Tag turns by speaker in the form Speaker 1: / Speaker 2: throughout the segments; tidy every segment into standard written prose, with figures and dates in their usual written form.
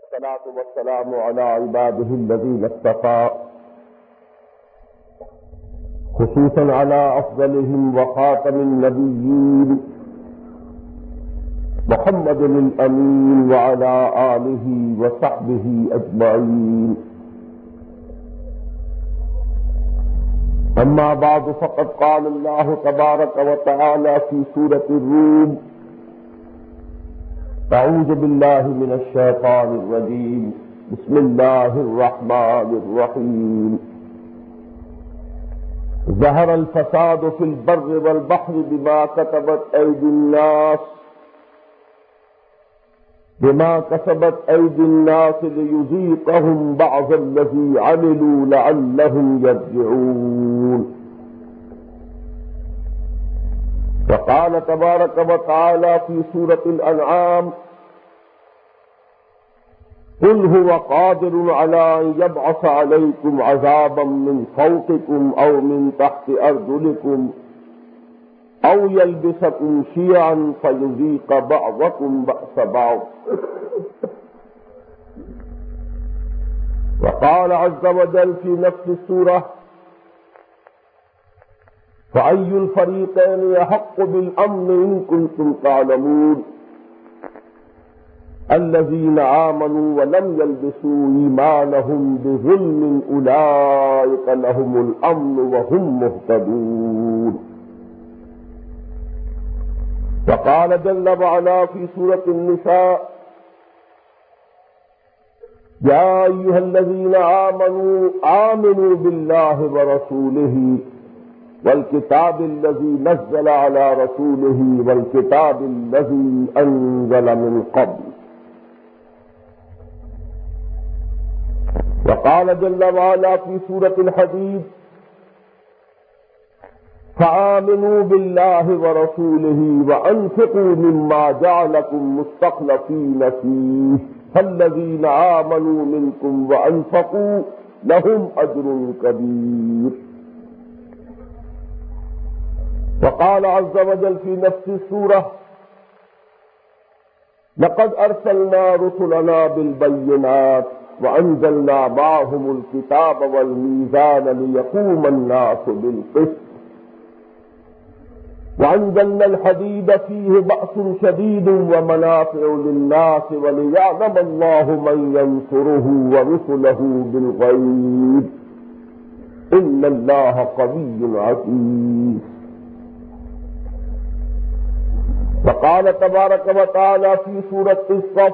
Speaker 1: والصلاة والسلام على عباده الذين اصطفى خصوصا على أفضلهم وخاتم النبيين محمد الأمين وعلى آله وصحبه أجمعين. أما بعد فقد قال الله تبارك وتعالى في سورة الروم: أعوذ بالله من الشيطان الرجيم، بسم الله الرحمن الرحيم. ظهر الفساد في البر والبحر بما كسبت أيدي الناس ليذيقهم بعض الذي عملوا لعلهم يرجعون. وقال تبارك وتعالى في سورة الأنعام: قل هو قادر على أن يبعث عليكم عذابا من فوقكم أو من تحت أرجلكم أو يلبسكم شيعا فيذيق بعضكم بأس بعض. وقال عز وجل في نفس السورة: فأي الفريقين يحق بالأمن إن كنتم تعلمون الذين آمنوا ولم يلبسوا إيمانهم بظلم أولئك لهم الأمن وهم مهتدون. وقال جل وعلا في سورة النساء: يا أيها الذين آمنوا بالله ورسوله والكتاب الذي نزل على رسوله والكتاب الذي أنزل من قبل. وقال جل وعلا في سورة الحديد: فآمنوا بالله ورسوله وأنفقوا مما جعلكم مستخلفين فيه فالذين آمنوا منكم وأنفقوا لهم أجر كبير. وقال عز وجل في نفس السورة: لقد أرسلنا رسلنا بالبينات وأنزلنا معهم الكتاب والميزان ليقوم الناس بالقسط وأنزلنا الحديد فيه بأس شديد ومنافع للناس وليعلم الله من ينصره ورسله بالغيب إن الله قوي عزيز. وقال تبارك وتعالى في سورة الصف: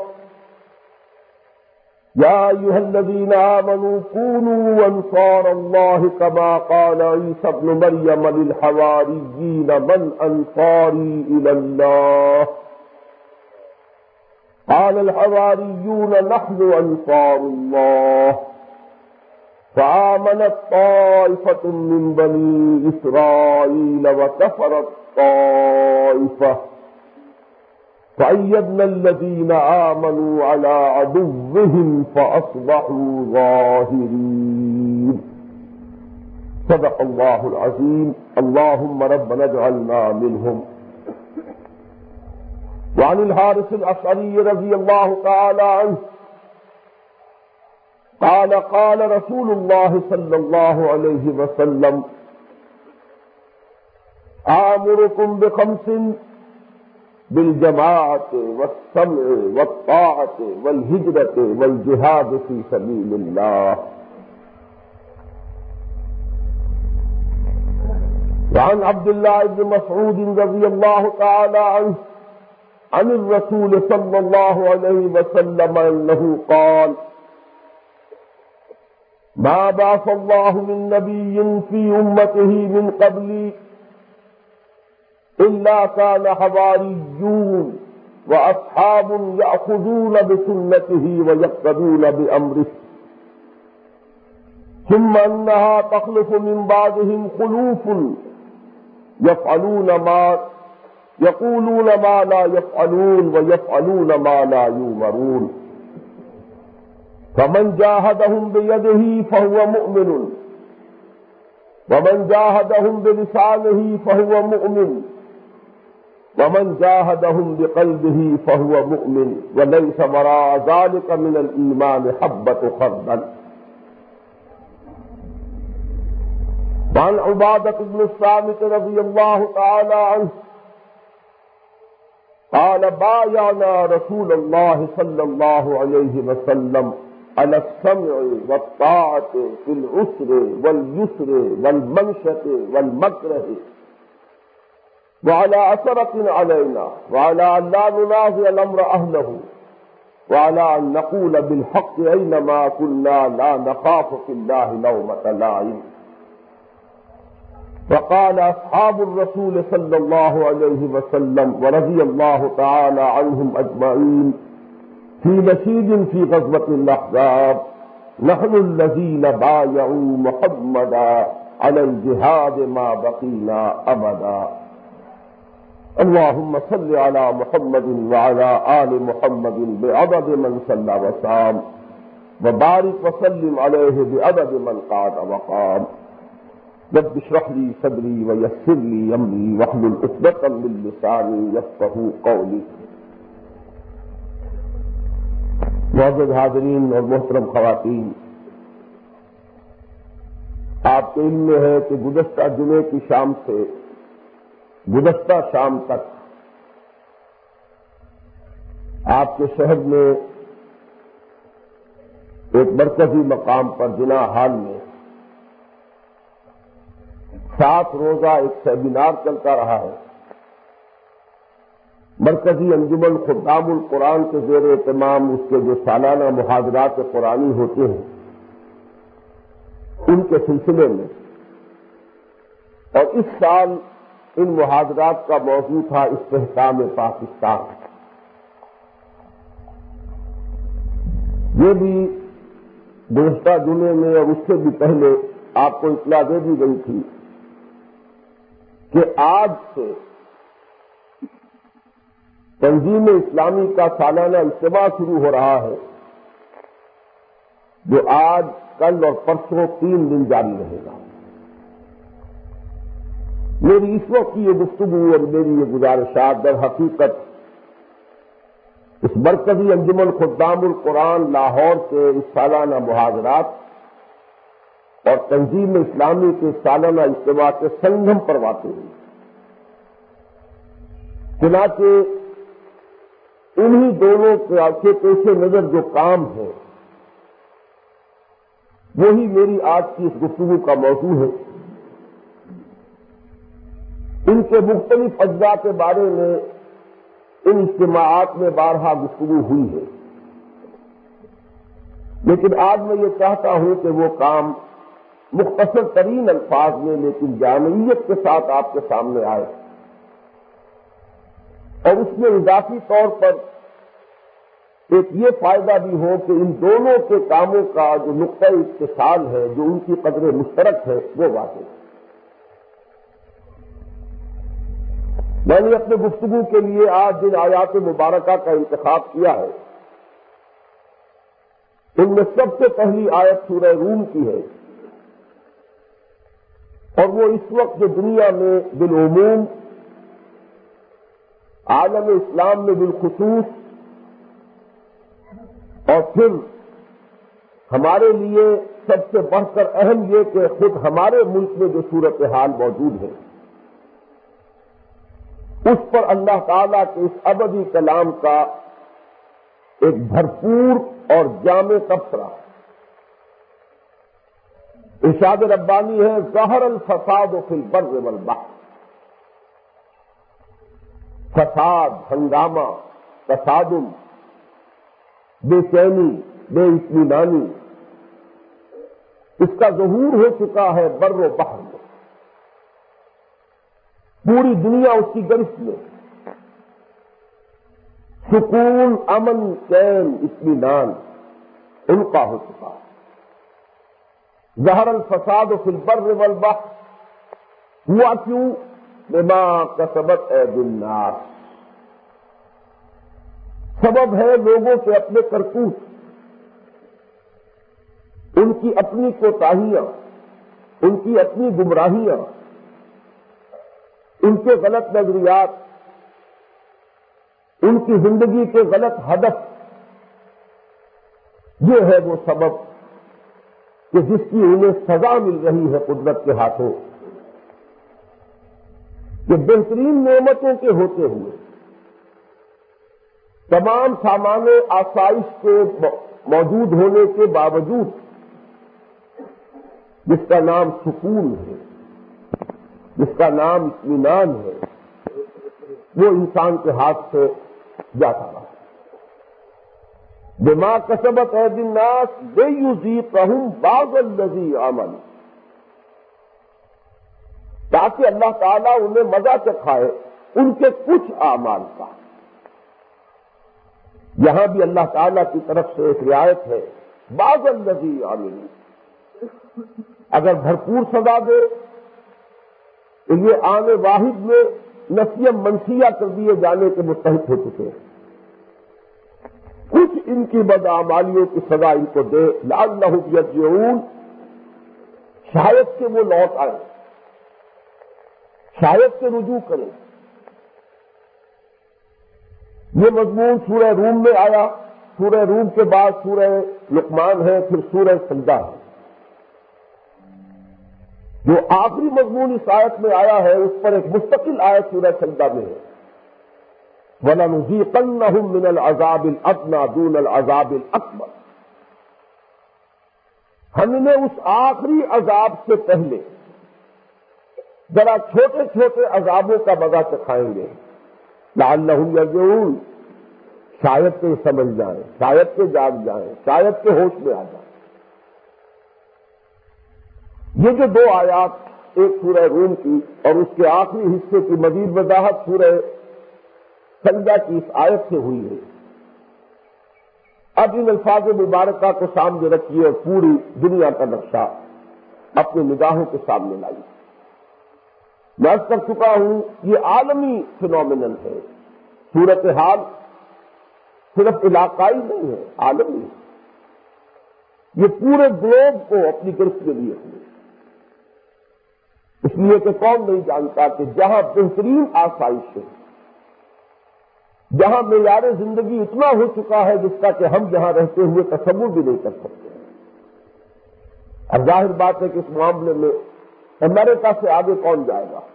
Speaker 1: يا أيها الذين آمنوا كونوا أنصار الله كما قال عيسى ابن مريم للحواريين من أنصاري إلى الله قال الحواريون نحن أنصار الله فآمنت طائفة من بني إسرائيل وكفرت طائفة فأيدنا الذين آمنوا على عدوهم فأصبحوا ظاهرين. صدق الله العظيم. اللهم ربنا اجعلنا منهم. وعن الحارث الأشعري رضي الله تعالى عنه قال: قال رسول الله صلى الله عليه وسلم: آمركم بخمس: بالجماعة والسمع والطاعة والهجرة والجهاد في سبيل الله. وعن عبد الله بن مسعود رضي الله تعالى عنه عن الرسول صلى الله عليه وسلم أنه قال: ما بعث الله من نبي في أمته من قبلي إلا كان حواريون وأصحاب يأخذون بسنته ويقتدون بأمره ثم أنها تخلف من بعدهم خلوف يقولون ما لا يفعلون ويفعلون ما لا يؤمرون فمن جاهدهم بيده فهو مؤمن ومن جاهدهم بلسانه فهو مؤمن ومن جاهدهم بقلبه فهو مؤمن وليس وراء ذلك من الإيمان حبة خردل. وعن عبادة بن الصامت رضي الله تعالى عنه قال بايعنا رسول الله صلى الله عليه وسلم على السمع والطاعة في العسر واليسر والمنشة والمكره وعلى عثرة علينا وعلى أن لا ننازع الأمر أهله وعلى أن نقول بالحق أينما كنا لا نخاف في الله لومة لائم. وقال أصحاب الرسول صلى الله عليه وسلم ورضي الله تعالى عنهم أجمعين في نشيد في غزوة الأحزاب نحن الذين بايعوا محمدا على الجهاد ما بقينا أبدا. اللهم صل على محمد وعلى آل محمد بعدد من صلى وصام وبارك وسلم عليه بعدد من قعد وقام. رب اشرح لي صدري ويسر لي امري واحلل عقدة من لساني يفقهوا قولي. معزز حاضرین اور محترم خواتین، آپ کے علم میں ہے کہ گزشتہ جمعے کی شام سے گزشتہ شام تک آپ کے شہر میں ایک مرکزی مقام پر جناح ہال میں 7 روزہ ایک سیمینار چلتا رہا ہے. مرکزی انجمن خدام القرآن کے زیر اہتمام اس کے جو سالانہ محاضرات قرآنی ہوتے ہیں ان کے سلسلے میں، اور اس سال ان محاضرات کا موضوع تھا استحکام پاکستان. یہ بھی گزشتہ جمعے میں اور اس سے بھی پہلے آپ کو اطلاع دے دی گئی تھی کہ آج سے تنظیم اسلامی کا سالانہ اجتماع شروع ہو رہا ہے، جو آج کل اور پرسوں 3 دن جاری رہے گا. میری اس وقت کی یہ گفتگو اور میری یہ گزارشات در حقیقت اس مرکزی انجمن خدام القرآن لاہور کے اس سالانہ محاضرات اور تنظیم اسلامی کے سالانہ اجتماع کے سنگم پر واقع ہوئی. چنانچہ انہی دونوں کے پیش نظر جو کام ہے وہی میری آج کی اس گفتگو کا موضوع ہے. ان کے مختلف اجزاء کے بارے میں ان اجتماعات میں بارہا گفتگو ہوئی ہے، لیکن آج میں یہ چاہتا ہوں کہ وہ کام مختصر ترین الفاظ میں لیکن جامعیت کے ساتھ آپ کے سامنے آئے، اور اس میں اضافی طور پر ایک یہ فائدہ بھی ہو کہ ان دونوں کے کاموں کا جو نقطہ اتصال ہے، جو ان کی قدر مشترک ہے، وہ واضح ہے. میں نے اپنے گفتگو کے لیے آج جن آیات مبارکہ کا انتخاب کیا ہے ان میں سب سے پہلی آیت سورہ روم کی ہے، اور وہ اس وقت جو دنیا میں بالعموم، عالم اسلام میں بالخصوص، اور پھر ہمارے لیے سب سے بڑھ کر اہم یہ کہ خود ہمارے ملک میں جو صورتحال موجود ہے اس پر اللہ تعالیٰ کے اس ابدی کلام کا ایک بھرپور اور جامع تبصرہ. ارشاد ربانی ہے ظہر الفساد فی البر والبحر. فساد، ہنگامہ، تصادم، بے چینی، بے اطمینانی، اس کا ظہور ہو چکا ہے بر و بحر میں. پوری دنیا اس کی گرفت میں. سکون، امن، چین، اطمینان ان کا ہو چکا ہے. ظہر الفساد فی البر والبحر. ہوا کیوں؟ بما کسبت ایدی الناس. سبب ہے لوگوں کے اپنے کرتوت، ان کی اپنی کوتاہیاں، ان کی اپنی گمراہیاں، ان کے غلط نظریات، ان کی زندگی کے غلط ہدف، یہ ہے وہ سبب کہ جس کی انہیں سزا مل رہی ہے قدرت کے ہاتھوں، کہ بہترین نعمتوں کے ہوتے ہوئے، تمام سامان آسائش کے موجود ہونے کے باوجود، جس کا نام سکون ہے، جس کا نام اطمینان ہے، وہ انسان کے ہاتھ سے جاتا رہا۔ بما کسبت ایدی الناس لیذیقہم بعض الذی عملوا، تاکہ اللہ تعالیٰ انہیں مزہ چکھائے ان کے کچھ اعمال کا۔ یہاں بھی اللہ تعالیٰ کی طرف سے ایک رعایت ہے، بعض الذی عملوا، اگر بھرپور سزا دے تو یہ آنے واحد میں نفی منسیہ کر دیے جانے کے مستحق ہو چکے ہیں۔ کچھ ان کی بدعمالیوں کی سزا ان کو دے، لعلہم یرجعون، شاید کہ وہ لوٹ آئے، شاید کہ رجوع کریں۔ یہ مضمون سورہ روم میں آیا، سورہ روم کے بعد سورہ لقمان ہے، پھر سورہ سجدہ ہے۔ جو آخری مضمون اس آیت میں آیا ہے اس پر ایک مستقل آیت سورہ سجدہ میں ہے، وَلَنُذِيقَنَّهُم مِّنَ الْعَذَابِ الْأَدْنَىٰ دُونَ الْعَذَابِ الْأَكْبَرِ، ہم انہیں اس آخری عذاب سے پہلے ذرا چھوٹے چھوٹے عذابوں کا مزہ چکھائیں گے، لعلہم یرجعون، شاید کہ سمجھ جائیں، شاید کہ جاگ جائیں، شاید کہ ہوش میں آ جائیں۔ یہ جو دو آیات، ایک سورہ روم کی اور اس کے آخری حصے کی مزید وضاحت سورہ سجدہ کی اس آیت سے ہوئی ہے۔ اب ان الفاظ مبارکہ کو سامنے رکھیے اور پوری دنیا کا نقشہ اپنی نگاہوں کے سامنے لائیے۔ میں عرض کر چکا ہوں یہ عالمی فینومینل ہے، صورتحال صرف علاقائی نہیں ہے، عالمی ہے، یہ پورے گلوب کو اپنی گرفت میں لیے ہوئے، اس لیے کہ کون نہیں جانتا کہ جہاں بہترین آسائش ہے، جہاں معیار زندگی اتنا ہو چکا ہے جس کا کہ ہم جہاں رہتے ہوئے تصور بھی نہیں کر سکتے۔ اب ظاہر بات ہے کہ اس معاملے میں امریکہ سے آگے کون جائے گا،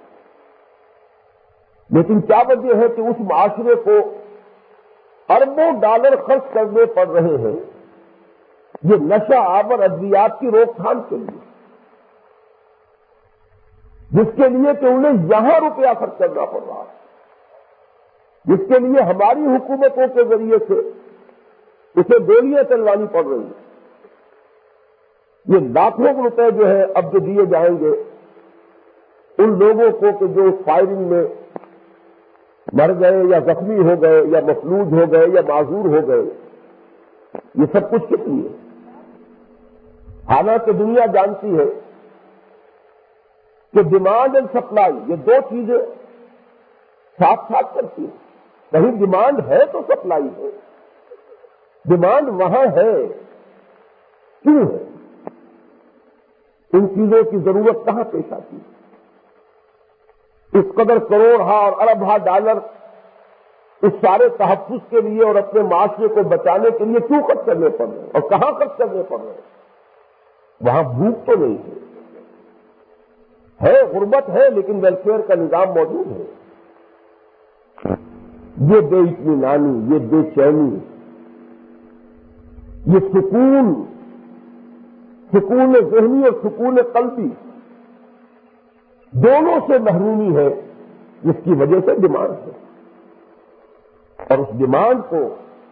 Speaker 1: لیکن کیا وجہ ہے کہ اس معاشرے کو اربوں ڈالر خرچ کرنے پڑ رہے ہیں یہ نشہ آور ادویات کی روک تھام کے لیے، جس کے لیے کہ انہیں یہاں روپیہ خرچ کرنا پڑ رہا ہے، جس کے لیے ہماری حکومتوں کے ذریعے سے اسے گولیاں چلوانی پڑ رہی ہیں۔ یہ لاکھوں روپے جو ہے اب جو دیے جائیں گے ان لوگوں کو کہ جو اس فائرنگ میں مر گئے یا زخمی ہو گئے یا مفلوج ہو گئے یا معذور ہو گئے، یہ سب کچھ کس لیے؟ حالانکہ دنیا جانتی ہے کہ ڈیمانڈ اینڈ سپلائی یہ دو چیزیں ساتھ ساتھ چلتی ہیں، کہیں ڈیمانڈ ہے تو سپلائی ہے، ڈیمانڈ وہاں ہے، کیوں ہے؟ ان چیزوں کی ضرورت کہاں پیش آتی ہے؟ اس قدر کروڑ اور ارب ڈالر اس سارے تحفظ کے لیے اور اپنے معاشرے کو بچانے کے لیے کیوں خرچ کرنے پڑ رہے ہیں اور کہاں خرچ کرنے پڑ رہے ہیں؟ وہاں بھوک تو نہیں ہے، غربت ہے لیکن ویلفیئر کا نظام موجود ہے۔ یہ بے اطمینانی، یہ بے چینی، یہ سکون ذہنی اور سکون قلبی دونوں سے محرومی ہے، جس کی وجہ سے ڈیمانڈ ہے، اور اس ڈیمانڈ کو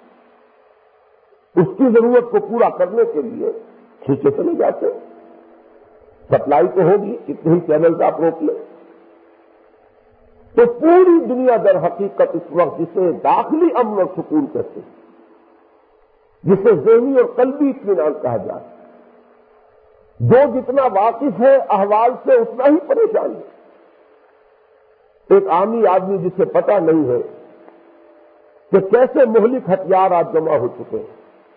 Speaker 1: اس کی ضرورت کو پورا کرنے کے لیے کھینچے چلے جاتے۔ سپلائی تو ہوگی، کتنے ہی چینلز آپ روک لیں، تو پوری دنیا در حقیقت اس وقت جسے داخلی امن اور سکون کہتے ہیں، جسے ذہنی اور قلبی اطمینان کہا جائے، جو جتنا واقف ہے احوال سے اتنا ہی پریشان ہے۔ ایک عامی آدمی جسے پتہ نہیں ہے کہ کیسے مہلک ہتھیار آج جمع ہو چکے ہیں،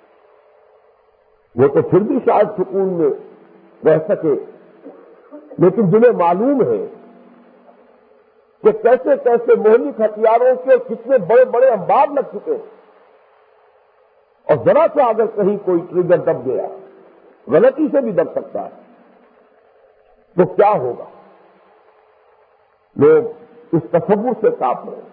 Speaker 1: وہ تو پھر بھی شاید سکون میں رہ سکے، لیکن جنہیں معلوم ہے کہ کیسے کیسے مہلک ہتھیاروں کے کتنے بڑے بڑے انبار لگ چکے ہیں، اور ذرا سا اگر کہیں کوئی ٹریگر دب گیا، غلطی سے بھی دب سکتا ہے، تو کیا ہوگا؟ لوگ اس تصور سے کاپ رہے ہیں۔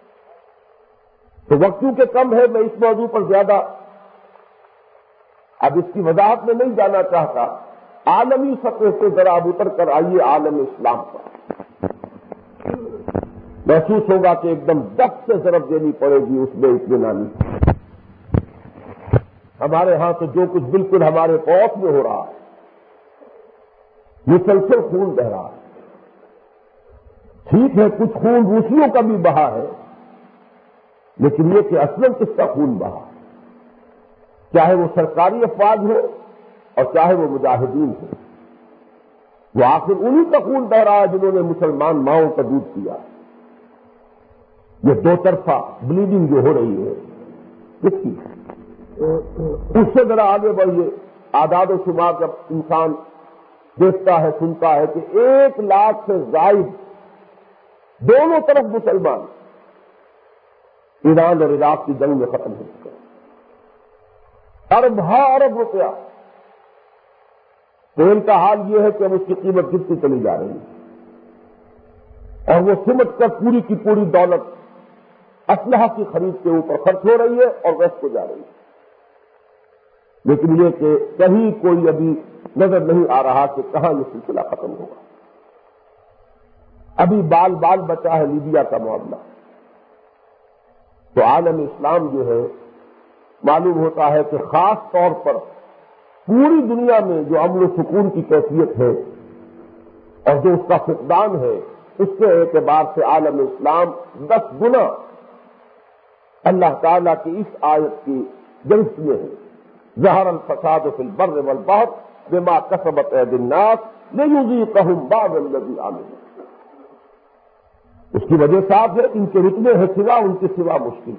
Speaker 1: تو وقت کیونکہ کم ہے، میں اس موضوع پر زیادہ اب اس کی وضاحت میں نہیں جانا چاہتا۔ عالمی سطح سے ذرا اب اتر کر آئیے عالم اسلام پر، محسوس ہوگا کہ ایک دم دست سے ضرب دینی پڑے گی اس میں اطمینانی۔ ہمارے ہاں تو جو کچھ بالکل ہمارے پوس میں ہو رہا ہے، مسلسل خون بہ رہا ہے۔ ٹھیک ہے، کچھ خون روسیوں کا بھی بہا ہے، لیکن یہ کہ اصلاً کس کا خون بہا، چاہے وہ سرکاری افواج ہو اور چاہے وہ مجاہدین ہو، وہ آخر انہی کا خون بہ رہا ہے جنہوں نے مسلمان ماؤں کا دودھ پیا۔ یہ دو طرفہ بلیڈنگ جو ہو رہی ہے کس کی؟ اس سے ذرا آگے بڑھیے۔ اعداد و شمار جب انسان دیکھتا ہے، سنتا ہے کہ 1 لاکھ سے زائد دونوں طرف مسلمان ایران اور عراق کی جنگ میں ختم ہو چکے ہیں، ارب روپیہ۔ تیل کا حال یہ ہے کہ اب اس کی قیمت گرتی چلی جا رہی ہے، اور وہ سمٹ کر پوری کی پوری دولت اسلحہ کی خرید کے اوپر خرچ ہو رہی ہے اور ویسٹ ہو جا رہی ہے۔ لیکن یہ کہ کہیں کوئی ابھی نظر نہیں آ رہا کہ کہاں یہ سلسلہ ختم ہوگا۔ ابھی بال بال بچا ہے لیبیا کا معاملہ۔ تو عالم اسلام جو ہے، معلوم ہوتا ہے کہ خاص طور پر پوری دنیا میں جو امن و سکون کی کیفیت ہے اور جو اس کا فقدان ہے، اس کے اعتبار سے عالم اسلام 10 گنا اللہ تعالیٰ کی اس آیت کی جنس میں ہے۔ ظہر الفساد فی البر والبحر بما کسبت ایدی الناس لیذیقہم بعض الذی عملوا۔ اس کی وجہ صاف ہے، ان کے رتبے ہیں سوا، ان کے سوا مشکل۔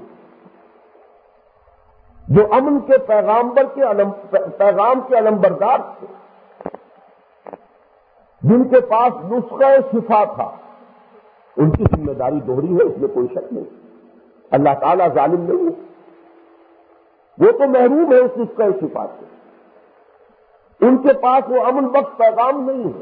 Speaker 1: جو امن کے پیغام کے علمبردار تھے، جن کے پاس نسخہ شفا تھا، ان کی ذمہ داری دوہری ہے، اس میں کوئی شک نہیں۔ اللہ تعالیٰ ظالم نہیں ہے، وہ تو محروم ہے اس نسخہ شفا سے۔ ان کے پاس وہ امن بخش پیغام نہیں ہے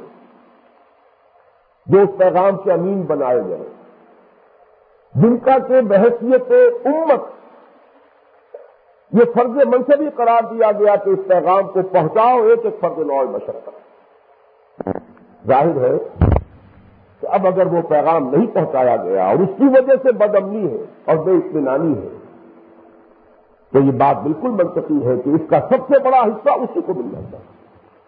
Speaker 1: جو اس پیغام کے امین بنائے گئے، جن کا کہ بحیثیت امت یہ فرض منصبی قرار دیا گیا کہ اس پیغام کو پہنچاؤ ایک ایک فرد نوع بشر تک۔ ظاہر ہے کہ اب اگر وہ پیغام نہیں پہنچایا گیا اور اس کی وجہ سے بدامنی ہے اور بے اطمینانی ہے، تو یہ بات بالکل منطقی ہے کہ اس کا سب سے بڑا حصہ اسی کو مل جاتا ہے۔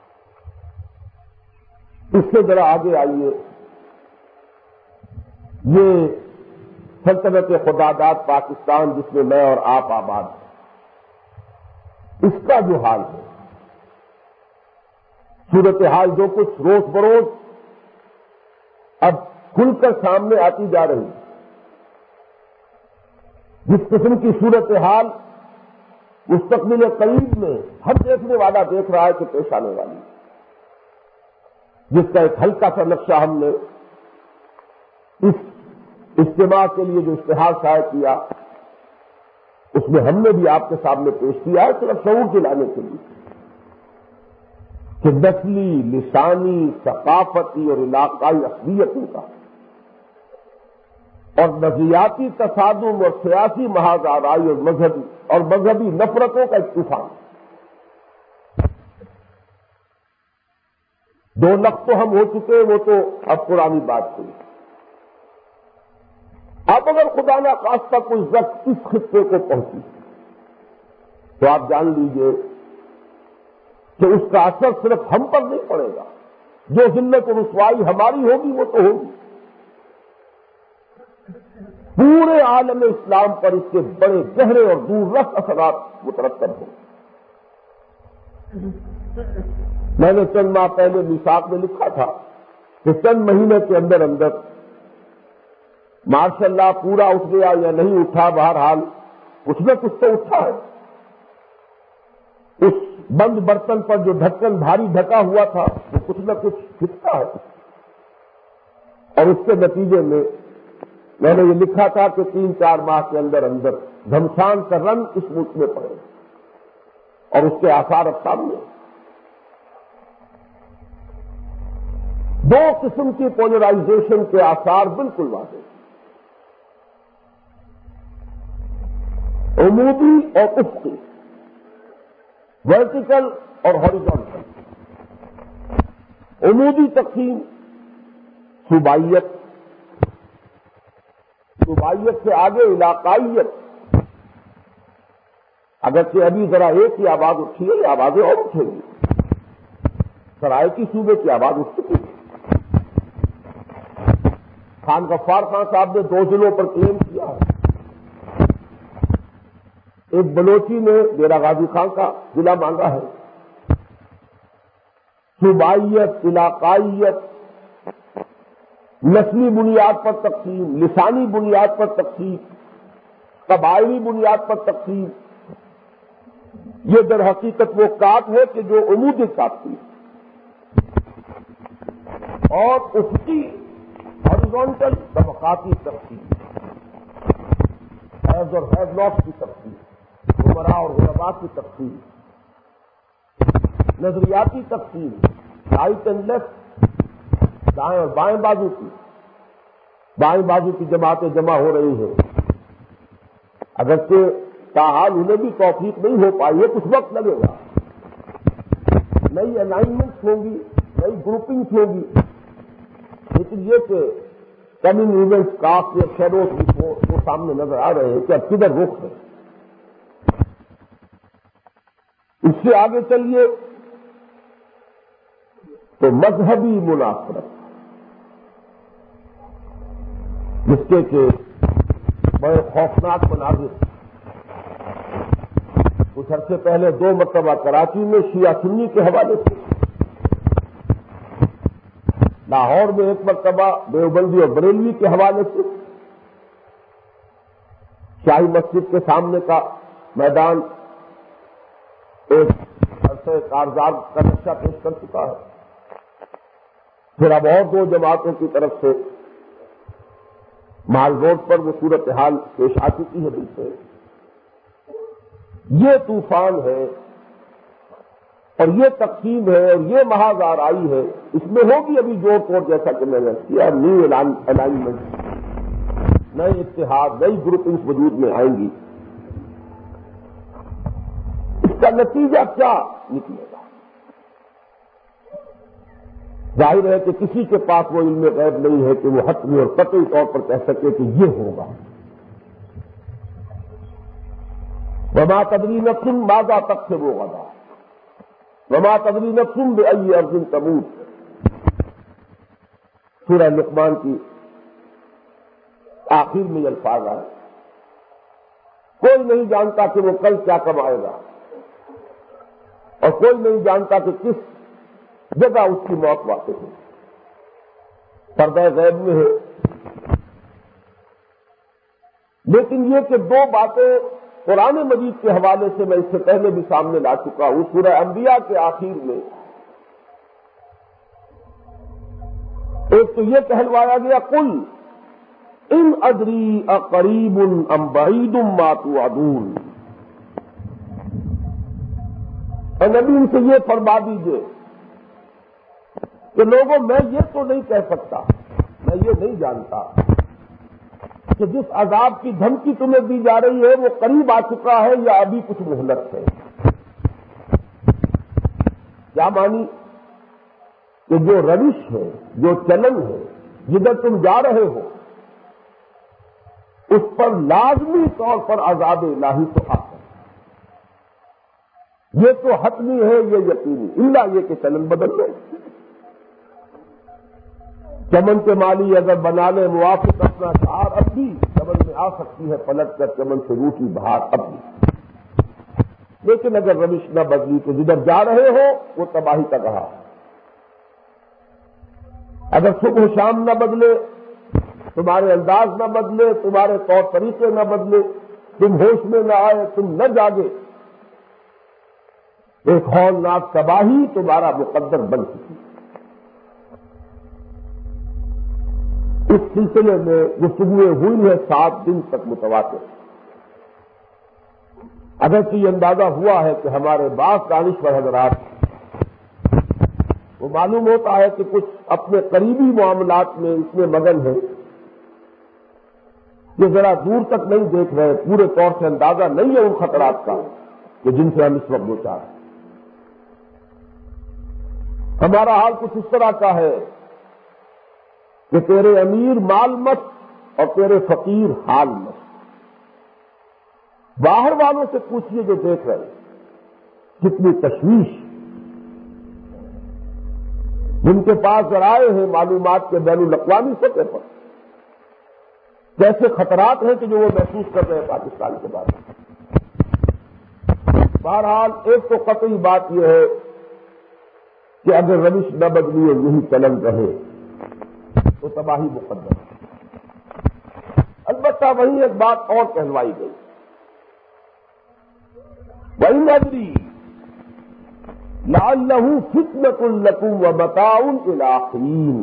Speaker 1: اس سے ذرا آگے آئیے، یہ سلطنت خداداد پاکستان جس میں میں اور آپ آباد ہیں، اس کا جو حال ہے، صورتحال جو کچھ روز بروز اب کھل کر سامنے آتی جا رہی ہے، جس قسم کی صورتحال مستقبل قریب میں ہر دیکھنے والا دیکھ رہا ہے کہ پیش آنے والی ہے، جس کا ایک ہلکا سا نقشہ ہم نے اس اجتماع کے لیے جو اشتہار شائع کیا اس میں ہم نے بھی آپ کے سامنے پیش کیا ہے، صرف شعور دلانے کے لیے کہ نسلی، لسانی، ثقافتی اور علاقائی اقلیتوں کا اور نظریاتی تصادم اور سیاسی محاذ آرائی اور مذہبی نفرتوں کا ایک طوفان۔ 2 لفظ تو ہم ہو چکے، وہ تو اب پرانی بات ہوئی۔ اب اگر خدا نہ خواستہ کوئی ضبط اس خطے کو پہنچی تو آپ جان لیجئے کہ اس کا اثر صرف ہم پر نہیں پڑے گا، جو ذلت و رسوائی ہماری ہوگی وہ تو ہوگی، پورے عالم اسلام پر اس کے بڑے گہرے اور دور رس اثرات مترتب ہوں۔ میں نے چند ماہ پہلے میثاق میں لکھا تھا کہ چند مہینے کے اندر اندر ماشاء اللہ پورا اٹھ گیا یا نہیں اٹھا، بہرحال کچھ نہ کچھ تو اٹھا ہے۔ اس بند برتن پر جو ڈھکن بھاری ڈھکا ہوا تھا وہ کچھ نہ کچھ کھستا ہے، اور اس کے نتیجے میں میں نے یہ لکھا تھا کہ 3-4 ماہ کے اندر اندر گھمسان کا رنگ اس ملک میں پڑے اور اس کے آثار اب سامنے. 2 قسم کی پولرائزیشن کے آثار بالکل واضح، عمودی اور افقی، ورٹیکل اور ہاریزونٹل. عمودی تقسیم صوبائیت سے آگے علاقائیت. اگرچہ ابھی ذرا ایک کی آواز اٹھی ہے، یہ آوازیں اور اٹھیں گی. سرائیکی صوبے کی آواز اٹھ چکی ہے. خان غفار خان صاحب نے 2 ضلعوں پر کلیم کیا ہے. ایک بلوچی نے ڈیرہ غازی خان کا ضلع مانگا ہے. صوبائیت، علاقائیت، نسلی بنیاد پر تقسیم، لسانی بنیاد پر تقسیم، قبائلی بنیاد پر تقسیم، یہ در حقیقت وہ کاٹ ہے کہ جو عمودی کاٹتی ہے. اور افقی ہاریزونٹل طبقاتی تقسیم، حیض اور حیض ناٹ کی تقسیم، عمراء اور غرباء کی تقسیم، نظریاتی تقسیم، رائٹ اینڈ لیفٹ، دائیں اور بائیں بازو کی. بائیں بازو کی جماعتیں جمع ہو رہی ہیں، اگرچہ تاحال انہیں بھی توفیق نہیں ہو پائی ہے، کچھ وقت لگے گا. نئی الائنمنٹس ہوں گی، نئی گروپنگس ہوگی، لیکن یہ کہ کمنگ ایونٹس کاسٹ یا شیڈوز وہ سامنے نظر آ رہے ہیں کہ اب کدھر رخ ہے. اس سے آگے چلیے تو مذہبی منافرت، جس کے کہ بڑے خوفناک مناظر کچھ عرصے پہلے 2 مرتبہ کراچی میں شیعہ سنی کے حوالے سے، لاہور میں 1 مرتبہ دیوبندی اور بریلوی کے حوالے سے، شاہی مسجد کے سامنے کا میدان ایک عرصے کارزار کا نقشہ پیش کر چکا ہے. پھر اب اور 2 جماعتوں کی طرف سے مال روڈ پر وہ صورتحال پیش آ چکی ہے. بالکل یہ طوفان ہے اور یہ تقسیم ہے اور یہ محاذ آرائی ہے. اس میں ہوگی ابھی جوڑ توڑ، جیسا کہ میں نے کیا، نیو الائنمنٹ، نئے اتحاد، نئی گروپنگز وجود میں آئیں گی. اس کا نتیجہ کیا نکلے گا؟ ظاہر ہے کہ کسی کے پاس وہ علم غیب نہیں ہے کہ وہ حتمی اور قطعی طور پر کہہ سکے کہ یہ ہوگا. وما تدری نفس ماذا تکسب غدا، وما تدری نفس بأی ارض تموت. سورہ لقمان کی آخر میں یہ الفاظ آئے، کوئی نہیں جانتا کہ وہ کل کیا کمائے گا، اور کوئی نہیں جانتا کہ کس جگہ اس کی موت واقع ہے. پردہ غیب میں ہے. لیکن یہ کہ 2 باتیں قرآن مجید کے حوالے سے میں اس سے پہلے بھی سامنے لا چکا ہوں. سورہ انبیاء کے آخر میں ایک تو یہ کہلوایا گیا، قل ان ادری اقریب ام بعید ما توعدون. اے نبی ان سے یہ فرما دیجئے کہ لوگوں، میں یہ تو نہیں کہہ سکتا، میں یہ نہیں جانتا کہ جس عذاب کی دھمکی تمہیں دی جا رہی ہے وہ قریب آ چکا ہے یا ابھی کچھ مہلت ہے. کیا مانی؟ کہ جو روش ہے، جو چلن ہے، جدھر تم جا رہے ہو، اس پر لازمی طور پر عذاب الہی تو آتا ہے. یہ تو حتمی ہے، یہ یقینی، الا یہ کہ چلن بدل لو. چمن کے مالی اگر بنا لے موافق اپنا شعار، اب بھی چمن میں آ سکتی ہے پلٹ کر چمن سے روٹی بہار اب بھی. لیکن اگر روش نہ بدلی تو جدھر جا رہے ہو وہ تباہی کا رہا. اگر صبح شام نہ بدلے، تمہارے انداز نہ بدلے، تمہارے طور طریقے نہ بدلے، تم ہوش میں نہ آئے، تم نہ جاگے، ایک ہولناک تباہی تمہارا مقدر بن چکی. اس سلسلے میں گفتگویں ہوئی ہے 7 دن تک متواتر. اگرچہ یہ اندازہ ہوا ہے کہ ہمارے بعض دانشور حضرات وہ معلوم ہوتا ہے کہ کچھ اپنے قریبی معاملات میں اتنے مگن ہیں کہ ذرا دور تک نہیں دیکھ رہے، پورے طور سے اندازہ نہیں ہے ان خطرات کا کہ جن سے ہم اس وقت دوچار ہیں. ہمارا حال کچھ اس طرح کا ہے کہ تیرے امیر مال مست اور تیرے فقیر حال مست. باہر والوں سے پوچھئے جو دیکھ رہے کتنی تشویش، جن کے پاس ذرائع ہیں معلومات کے بین الاقوامی سطح پر، کیسے خطرات ہیں کہ جو وہ محسوس کر رہے ہیں پاکستان کے بارے میں. بہرحال ایک تو قطعی بات یہ ہے کہ اگر روش نہ بدلی اور یہی چلن رہے تو تباہی مقدم ہے. البتہ وہیں ایک بات اور کہلوائی گئی، وَإِنْ أَدْرِي لَعَلَّهُ فِتْنَةٌ لَكُمْ وَمَتَاعٌ إِلَىٰ حِينٍ.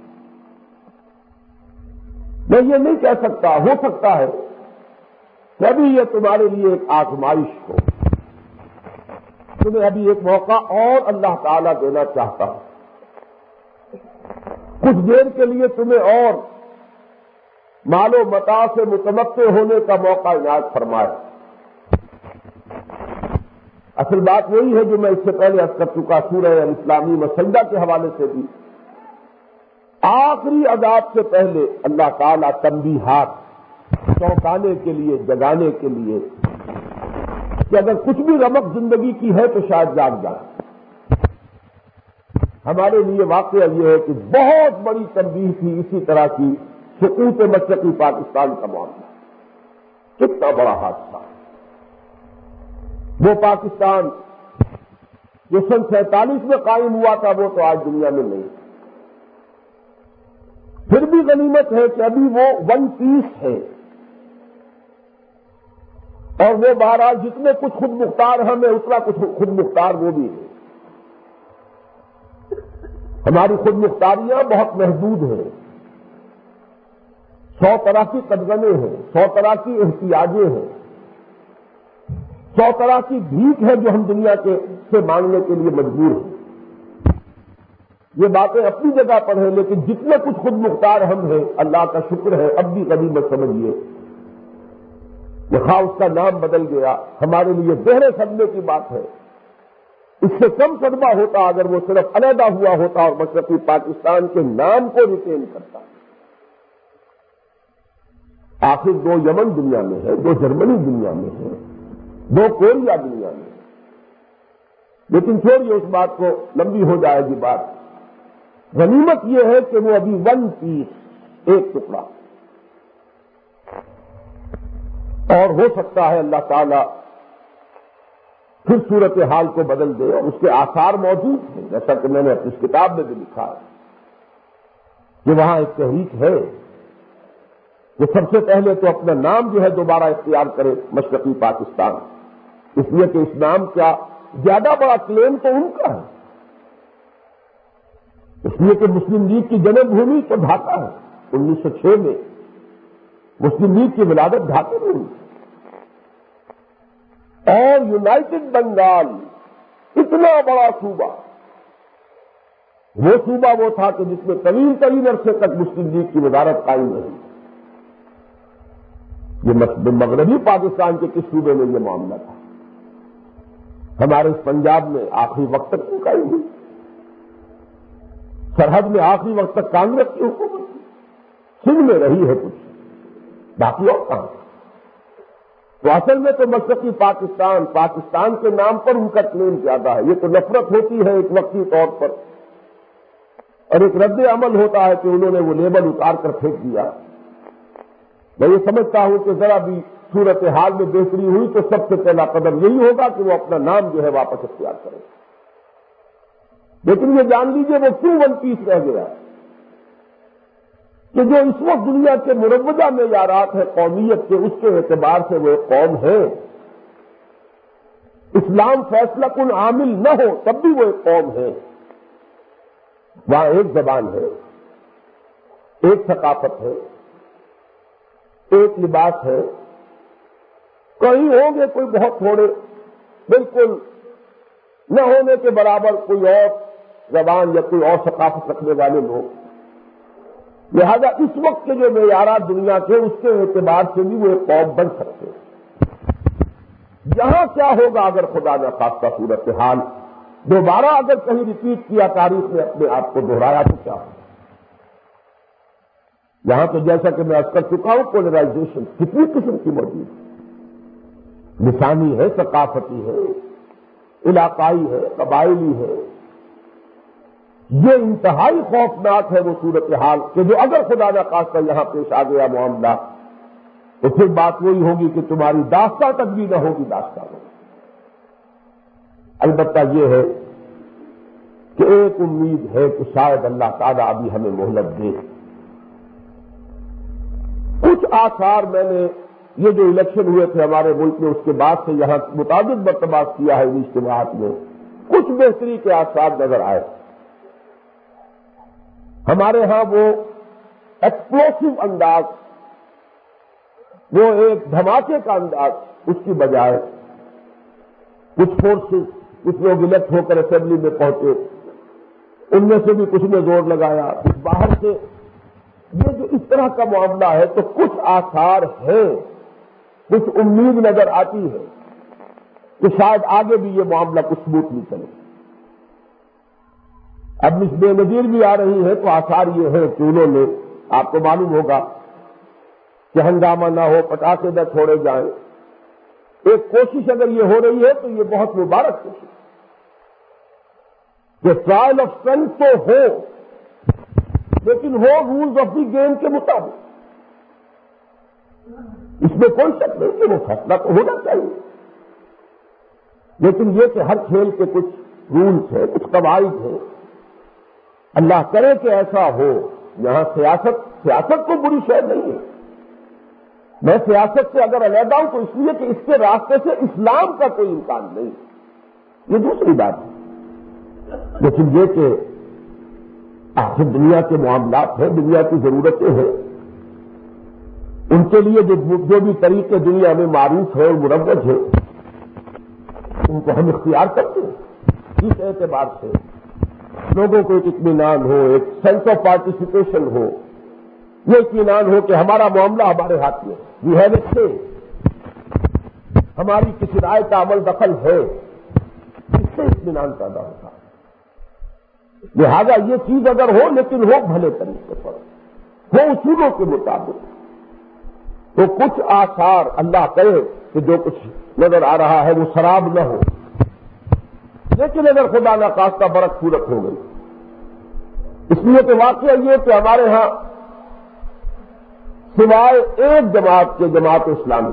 Speaker 1: میں یہ نہیں کہہ سکتا، ہو سکتا ہے کہ ابھی یہ تمہارے لیے ایک آزمائش ہو، تمہیں ابھی ایک موقع اور اللہ تعالیٰ دینا چاہتا ہوں، کچھ دیر کے لیے تمہیں اور مال و متاع سے متمتع ہونے کا موقع عنایت فرمائے. اصل بات وہی ہے جو میں اس سے پہلے عرض کر چکا سورہ الاسلامی مسجدہ کے حوالے سے بھی. آخری عذاب سے پہلے اللہ تعالیٰ تنبیہات چونکانے کے لیے، جگانے کے لیے کہ اگر کچھ بھی رمق زندگی کی ہے تو شاید جاگ جائے. ہمارے لیے واقعہ یہ ہے کہ بہت بڑی تنبیہ تھی اسی طرح کی سقوط مشرقی پاکستان کا معاملہ. کتنا بڑا حادثہ! وہ پاکستان جو سن 47 میں قائم ہوا تھا وہ تو آج دنیا میں نہیں. پھر بھی غنیمت ہے کہ ابھی وہ 1 پیس ہے، اور وہ بہرحال جتنے کچھ خود مختار ہم ہیں اتنا کچھ خود مختار وہ بھی ہے. ہماری خود مختاریاں بہت محدود ہیں، 100 طرح کی قدغنیں ہیں، 100 طرح کی احتیاجیں ہیں، 100 طرح کی بھیک ہے جو ہم دنیا کے سے مانگنے کے لیے مجبور ہیں. یہ باتیں اپنی جگہ پر ہیں، لیکن جتنے کچھ خود مختار ہم ہیں اللہ کا شکر ہے اب بھی غنیمت سمجھیے. خواہ اس کا نام بدل گیا، ہمارے لیے گہرے صدمے کی بات ہے. اس سے کم صدمہ ہوتا اگر وہ صرف علیحدہ ہوا ہوتا اور مشرقی پاکستان کے نام کو ریٹین کرتا. آخر 2 یمن دنیا میں ہے، 2 جرمنی دنیا میں ہے، 2 کوریا دنیا میں. لیکن چھوڑیے اس بات کو، لمبی ہو جائے گی بات. غنیمت یہ ہے کہ وہ ابھی 1 پیس، ایک ٹکڑا، اور ہو سکتا ہے اللہ تعالیٰ پھر صورتحال کو بدل دے. اور اس کے آثار موجود ہیں، جیسا کہ میں نے اپنی کتاب میں بھی لکھا ہے کہ وہاں ایک تحریک ہے کہ سب سے پہلے تو اپنا نام جو ہے دوبارہ اختیار کرے مشرقی پاکستان، اس لیے کہ اس نام کا زیادہ بڑا کلیم تو ان کا ہے. اس لیے کہ مسلم لیگ کی جنم بھومی تو ڈھاکہ ہے. 1906 میں مسلم لیگ کی ولادت ڈھاکے میں ہوئی، اور یونائٹڈ بنگال اتنا بڑا صوبہ، وہ صوبہ وہ تھا کہ جس میں طویل ترین عرصے تک مسلم لیگ کی وزارت قائم رہی. یہ مغربی پاکستان کے کس صوبے میں یہ معاملہ تھا؟ ہمارے اس پنجاب میں آخری وقت تک کیوں قائم ہوئی؟ سرحد میں آخری وقت تک کانگریس کی حکومت تھی. سندھ میں رہی ہے کچھ، باقی اور کہاں؟ تو اصل میں تو مشرقی پاکستان، پاکستان کے نام پر ان کا کلیم زیادہ ہے. یہ تو نفرت ہوتی ہے ایک وقتی طور پر، اور ایک رد عمل ہوتا ہے کہ انہوں نے وہ لیبل اتار کر پھینک دیا. میں یہ سمجھتا ہوں کہ ذرا بھی صورتحال میں بہتری ہوئی تو سب سے پہلا قدم یہی ہوگا کہ وہ اپنا نام جو ہے واپس اختیار کریں. لیکن یہ جان لیجیے وہ کیوں 1 پیس رہ گیا کہ جو اس وقت دنیا کے مروجہ معیارات ہیں قومیت کے، اس کے اعتبار سے وہ ایک قوم ہے. اسلام فیصلہ کن عامل نہ ہو تب بھی وہ ایک قوم ہے. وہاں ایک زبان ہے، ایک ثقافت ہے، ایک لباس ہے، کہیں ہوں گے کوئی بہت تھوڑے، بالکل نہ ہونے کے برابر کوئی اور زبان یا کوئی اور ثقافت رکھنے والے لوگ، لہذا اس وقت کے جو معیارات دنیا کے اس کے اعتبار سے بھی وہ ایک قوم بن سکتے ہیں۔ یہاں کیا ہوگا اگر خدا نہ خواستہ صورتحال دوبارہ اگر کہیں ریپیٹ کیا، تاریخ میں اپنے آپ کو دہرایا تو کیا ہوگا؟ یہاں تو جیسا کہ میں عرض کر چکا ہوں، پولرائزیشن کتنی قسم کی موجود ہے، لسانی ہے، ثقافتی ہے، علاقائی ہے، قبائلی ہے۔ یہ انتہائی خوفناک ہے وہ صورتحال کہ جو اگر خدا نہ خواستہ یہاں پیش آ گیا معاملہ، تو پھر بات وہی ہوگی کہ تمہاری داستان تک بھی نہ ہوگی داستان ہوگی۔ البتہ یہ ہے کہ ایک امید ہے کہ شاید اللہ تعالیٰ ابھی ہمیں مہلت دے۔ کچھ آثار میں نے یہ جو الیکشن ہوئے تھے ہمارے ملک میں اس کے بعد سے یہاں متعدد مرتبہ کیا ہے ان اجتماعات میں، کچھ بہتری کے آثار نظر آئے۔ ہمارے ہاں وہ ایکسپلوسو انداز، وہ ایک دھماکے کا انداز، اس کی بجائے کچھ فورسز، کچھ لوگ الیکٹ ہو کر اسمبلی میں پہنچے، ان میں سے بھی کچھ نے زور لگایا، کچھ باہر سے، یہ جو اس طرح کا معاملہ ہے تو کچھ آثار ہیں، کچھ امید نظر آتی ہے کہ شاید آگے بھی یہ معاملہ کچھ سموتھلی چلے۔ اب مس بے نظیر بھی آ رہی ہے تو آثار یہ ہے کہ انہوں نے، آپ کو معلوم ہوگا کہ ہنگامہ نہ ہو، پٹاخے نہ چھوڑے جائیں، ایک کوشش اگر یہ ہو رہی ہے تو یہ بہت مبارک کوشش کہ ٹرائل آف اسٹرینتھ تو ہو، لیکن ہو رولز آف دی گیم کے مطابق۔ اس میں کوئی شک نہیں کہ وہ فیصلہ تو ہونا چاہیے، لیکن یہ کہ ہر کھیل کے کچھ رولز ہیں، کچھ قواعد ہیں۔ اللہ کرے کہ ایسا ہو۔ یہاں سیاست کو بری شے نہیں ہے، میں سیاست سے اگر علیحدہ ہوں تو اس لیے کہ اس کے راستے سے اسلام کا کوئی امکان نہیں، یہ دوسری بات ہے۔ لیکن یہ کہ آخر دنیا کے معاملات ہیں، دنیا کی ضرورتیں ہیں، ان کے لیے جو بھی طریقے دنیا میں معروف ہے اور مروج ہے ان کو ہم اختیار کرتے ہیں۔ اس اعتبار سے لوگوں کو ایک اطمینان ہو، ایک سینس آف پارٹیسپیشن ہو، یہ اطمینان ہو کہ ہمارا معاملہ ہمارے ہاتھ میں، وی ہیو اے سے، ہماری کسی رائے کا عمل دخل ہے، اس سے اطمینان پیدا ہوتا ہے۔ لہذا یہ چیز اگر ہو لیکن ہو بھلے طریقے پر، ہو اصولوں کے مطابق، تو کچھ آثار اللہ کرے کہ جو کچھ نظر آ رہا ہے وہ سراب نہ ہو، لیکن اگر خدا نہ خواستہ برق صورت ہو گئی، اس لیے کہ واقعہ یہ کہ ہمارے ہاں سوائے ایک جماعت کے، جماعت اسلامی،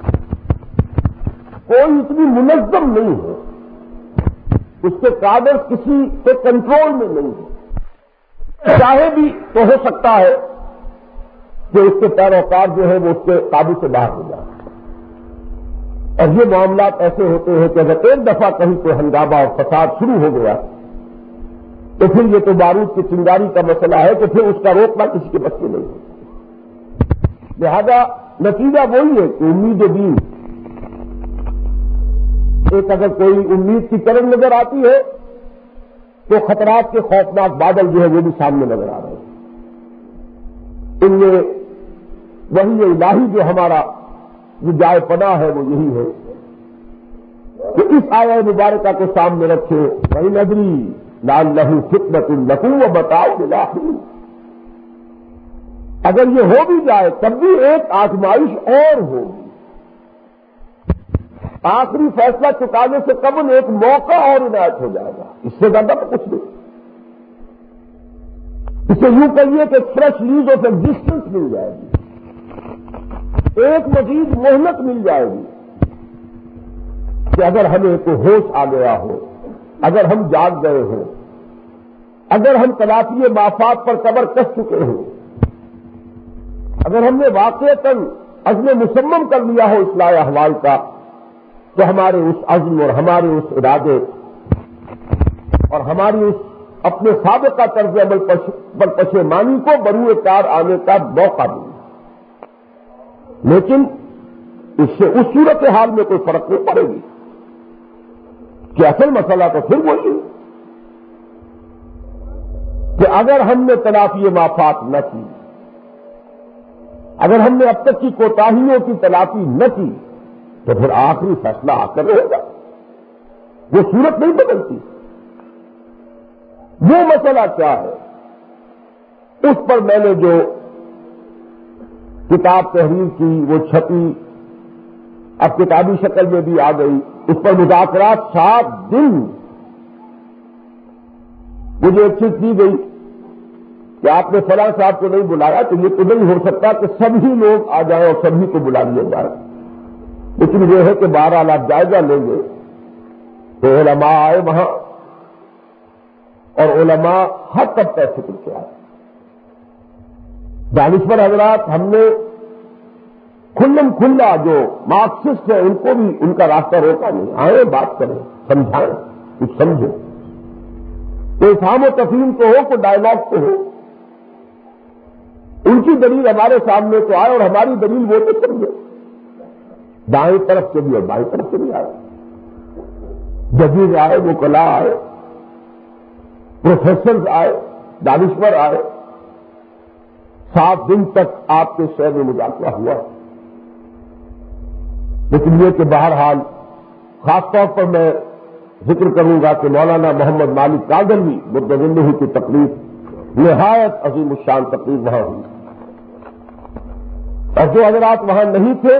Speaker 1: کوئی اتنی منظم نہیں ہے، اس کے کادر کسی کے کنٹرول میں نہیں ہے، چاہے بھی تو ہو سکتا ہے کہ اس کے پیروکار جو ہے وہ اس کے قابو سے باہر ہو جائے۔ اور یہ معاملات ایسے ہوتے ہیں کہ اگر ایک دفعہ کہیں کوئی ہنگامہ اور فساد شروع ہو گیا تو پھر یہ تو بارود کی چنگاری کا مسئلہ ہے کہ پھر اس کا روکنا کسی کے بس میں نہیں ہے۔ لہذا نتیجہ وہی ہے کہ امید دین، ایک اگر کوئی امید کی کرن نظر آتی ہے تو خطرات کے خوفناک بادل جو ہے وہ بھی سامنے نظر آ رہے ہیں۔ ان میں وہی الہی جو ہمارا جو جائے پناہ ہے وہ یہی ہے کہ اس آیہ مبارکہ کو سامنے رکھے، وہی ندری لال لہو فتنۃ لکم و بتاؤ بلاہی، اگر یہ ہو بھی جائے تب بھی ایک آزمائش اور ہوگی، آخری فیصلہ چکانے سے قبل ایک موقع اور عنایت ہو جائے گا، اس سے زیادہ تو کچھ نہیں۔ اسے یوں کہیے کہ فریش لیز آف ایگزسٹنس مل جائے گی، ایک مزید مہلت مل جائے گی کہ اگر ہمیں کوئی ہوش آ گیا ہو، اگر ہم جاگ گئے ہوں، اگر ہم تلافی مافات پر کمر کس چکے ہوں، اگر ہم نے واقعتاً عزم مصمم کر لیا ہو اصلاح احوال کا، تو ہمارے اس عزم اور ہمارے اس ارادے اور ہماری اس اپنے سابقہ طرز عمل پر پشیمانی کو بروئے کار آنے کا موقع دوں گا، لیکن اس سے اس صورتحال میں کوئی فرق نہیں پڑے گی کہ اصل مسئلہ تو پھر وہی ہے کہ اگر ہم نے تلافی مافات نہ کی، اگر ہم نے اب تک کی کوتاہیوں کی تلافی نہ کی، تو پھر آخری فیصلہ آ کر رہے گا، وہ صورت نہیں بدلتی۔ وہ مسئلہ کیا ہے، اس پر میں نے جو کتاب تحریر کی وہ چھپی، اب کتابی شکل میں بھی آ گئی، اس پر مذاکرات 7 دن مجھے ایک چیز دی گئی کہ آپ نے فلاں صاحب کو نہیں بلایا تو یہ تو نہیں ہو سکتا کہ سبھی لوگ آ جائیں اور سبھی کو بلا لیا جائے، لیکن یہ ہے کہ بہرحال آپ جائزہ لیں گے تو علماء آئے وہاں، اور علماء ہر طبقہ فکر کے آئے، دانشور حضرات، ہم نے کھلم کھلا جو مارکسسٹ ہیں ان کو بھی ان کا راستہ روکا نہیں، آئے بات کریں، سمجھائیں، کچھ سمجھیں، کوئی افہام و تفہیم تو ہو، کوئی ڈائلاگ تو ہو، ان کی دلیل ہمارے سامنے تو آئے اور ہماری دلیل وہ تو سمجھے، دائیں طرف سے بھی اور بائیں طرف سے بھی آئے، ججز آئے، وکلاء آئے، پروفیسرز آئے، دانشور آئے، 7 دن تک آپ کے شہر میں مذاکرہ ہوا، لیکن یہ کہ بہرحال خاص طور پر میں ذکر کروں گا کہ مولانا محمد مالک کاندھلوی مدظلہ کی تقریر نہایت عظیم الشان تقریر وہاں ہوئی، اور جو حضرات وہاں نہیں تھے،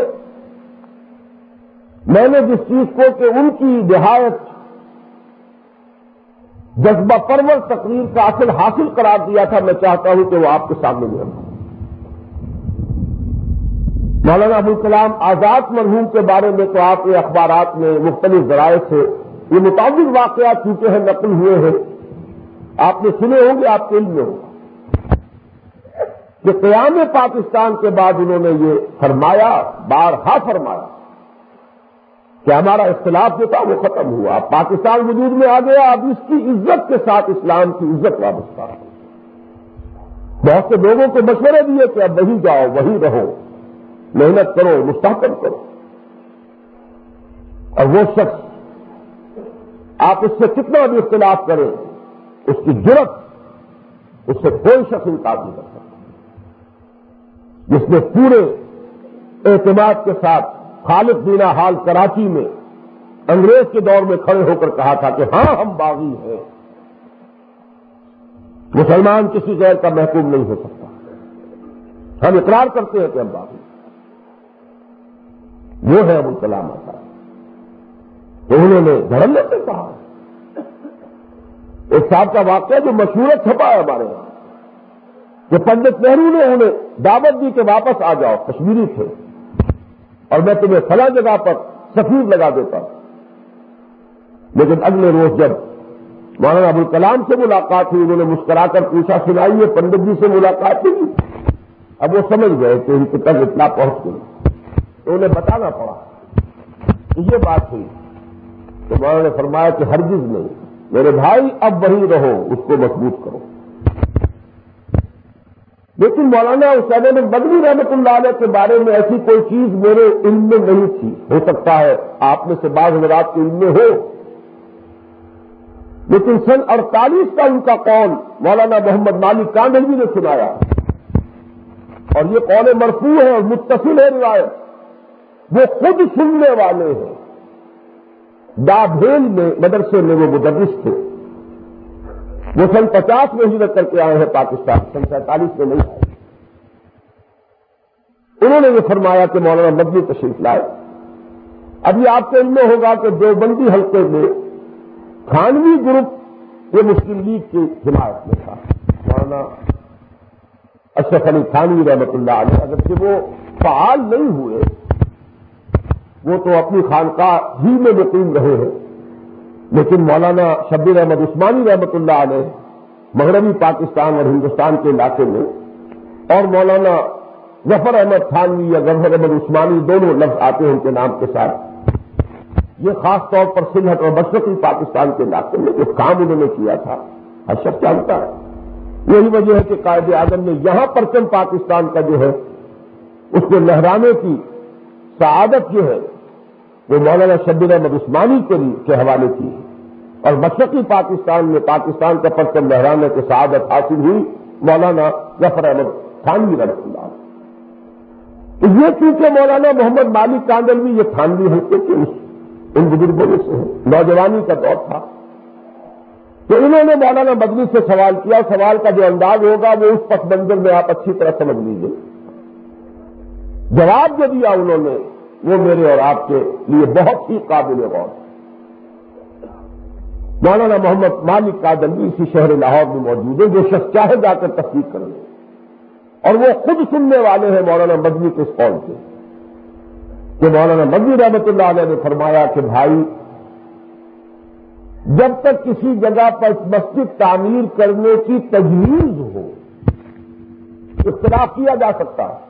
Speaker 1: میں نے جس چیز کو کہ ان کی نہایت جذبہ پرور تقریر کا اصل حاصل قرار دیا تھا، میں چاہتا ہوں کہ وہ آپ کے سامنے میں رکھوں۔ مولانا ابوالکلام آزاد مرحوم کے بارے میں تو آپ نے اخبارات میں مختلف ذرائع سے یہ متعدد واقعات چونکہ ہیں نقل ہوئے ہیں، آپ نے سنے ہوں گے، آپ کے علم میں ہوگا کہ قیام پاکستان کے بعد انہوں نے یہ فرمایا، بارہا فرمایا کہ ہمارا اختلاف جو تھا وہ ختم ہوا، پاکستان وجود میں آ گیا، اب اس کی عزت کے ساتھ اسلام کی عزت وابستہ ہے۔ بہت سے لوگوں کو مشورے دیے کہ اب وہیں جاؤ، وہیں رہو، محنت کرو، مستحکم کرو، اور وہ شخص آپ اس سے کتنا بھی اختلاف کریں، اس کی جرت اس سے کوئی شخص انکار نہیں کر سکتا، جس نے پورے اعتماد کے ساتھ خالد دینا حال کراچی میں انگریز کے دور میں کھڑے ہو کر کہا تھا کہ ہاں ہم باغی ہیں، مسلمان کسی غیر کا محکوم نہیں ہو سکتا، ہم اقرار کرتے ہیں کہ ہم باغی ہیں، وہ ہے ابوالکلام آزاد۔ تو انہوں نے دھڑلے سے کہا، ایک صاحب کا واقعہ جو مشہور چھپا ہے ہمارے یہاں کہ پنڈت نہرو نے انہیں دعوت دی کہ واپس آ جاؤ، کشمیری تھے، اور میں تمہیں فلاں جگہ پر سفیر لگا دیتا ہوں، لیکن اگلے روز جب مولانا ابوالکلام سے ملاقات ہوئی، انہوں نے مسکرا کر پوچھا، سنائیے پنڈت جی سے ملاقات ہوئی؟ اب وہ سمجھ گئے کہ ان کی تک اطلاع پہنچ گئی، تو انہیں بتانا پڑا کہ یہ بات ہوئی، تو مولانا نے فرمایا کہ ہرگز نہیں میرے بھائی، اب وہیں رہو، اس کو مضبوط کرو۔ لیکن مولانا حسین احمد مدنی رحمۃ اللہ علیہ کے بارے میں ایسی کوئی چیز میرے علم میں نہیں تھی، ہو سکتا ہے آپ میں سے بعض حضرات کے علم میں ہو، لیکن سن 48 کا ان کا قول مولانا محمد مالک کاندھلوی نے سنایا، اور یہ قول مرفوع ہے اور متصل ہے روایت، وہ خود سننے والے ہیں، ڈابھیل میں مدرسے میں وہ مدرس تھے، وہ سن 50 میں ہجرت کر کے آئے ہیں پاکستان، سن 47 میں نہیں آئے۔ انہوں نے یہ فرمایا کہ مولانا مدنی تشریف لائے۔ ابھی آپ کے علم میں ہوگا کہ دیوبندی حلقے میں تھانوی گروپ یہ مسلم لیگ کی حمایت میں تھا، مولانا اشرف علی تھانوی رحمۃ اللہ علیہ، اگرچہ وہ فعال نہیں ہوئے، وہ تو اپنی خانقاہ ہی میں مقیم رہے ہیں، لیکن مولانا شبیر احمد عثمانی رحمۃ اللہ علیہ مغربی پاکستان اور ہندوستان کے علاقے میں، اور مولانا ظفر احمد تھانوی یا ظفر احمد عثمانی دونوں لفظ آتے ہیں ان کے نام کے ساتھ، یہ خاص طور پر سلہٹ اور مشرقی پاکستان کے علاقے میں جو کام انہوں نے کیا تھا ہر شخص جانتا ہے. یہی وجہ ہے کہ قائد اعظم نے یہاں پرچم پاکستان کا جو ہے اس کو لہرانے کی سعادت جو ہے وہ مولانا شبیر احمد عثمانی کے حوالے کی ہے، اور مشرقی پاکستان میں پاکستان کا پرچم لہرانے کی سعادت حاصل ہوئی مولانا ظفر احمد تھانوی رحمۃ اللہ. تو یہ چونکہ مولانا محمد مالک کاندلوی یہ تھانوی حلقے کے ان بزرگوں میں سے ہیں، نوجوانی کا دور تھا، تو انہوں نے مولانا مدنی سے سوال کیا. سوال کا جو انداز ہوگا وہ اس پس منظر میں آپ اچھی طرح سمجھ لیجیے. جواب جو دیا انہوں نے وہ میرے اور آپ کے لیے بہت ہی قابل غور. مولانا محمد مالک کاندلوی اسی شہر لاہور میں موجود ہے، جو شخص چاہے جا کر تصدیق کر لے، اور وہ خود سننے والے ہیں مولانا مدنی کے اس قول سے کہ مولانا مدنی رحمۃ اللہ علیہ نے فرمایا کہ بھائی جب تک کسی جگہ پر مسجد تعمیر کرنے کی تجویز ہو اختلاف کیا جا سکتا ہے.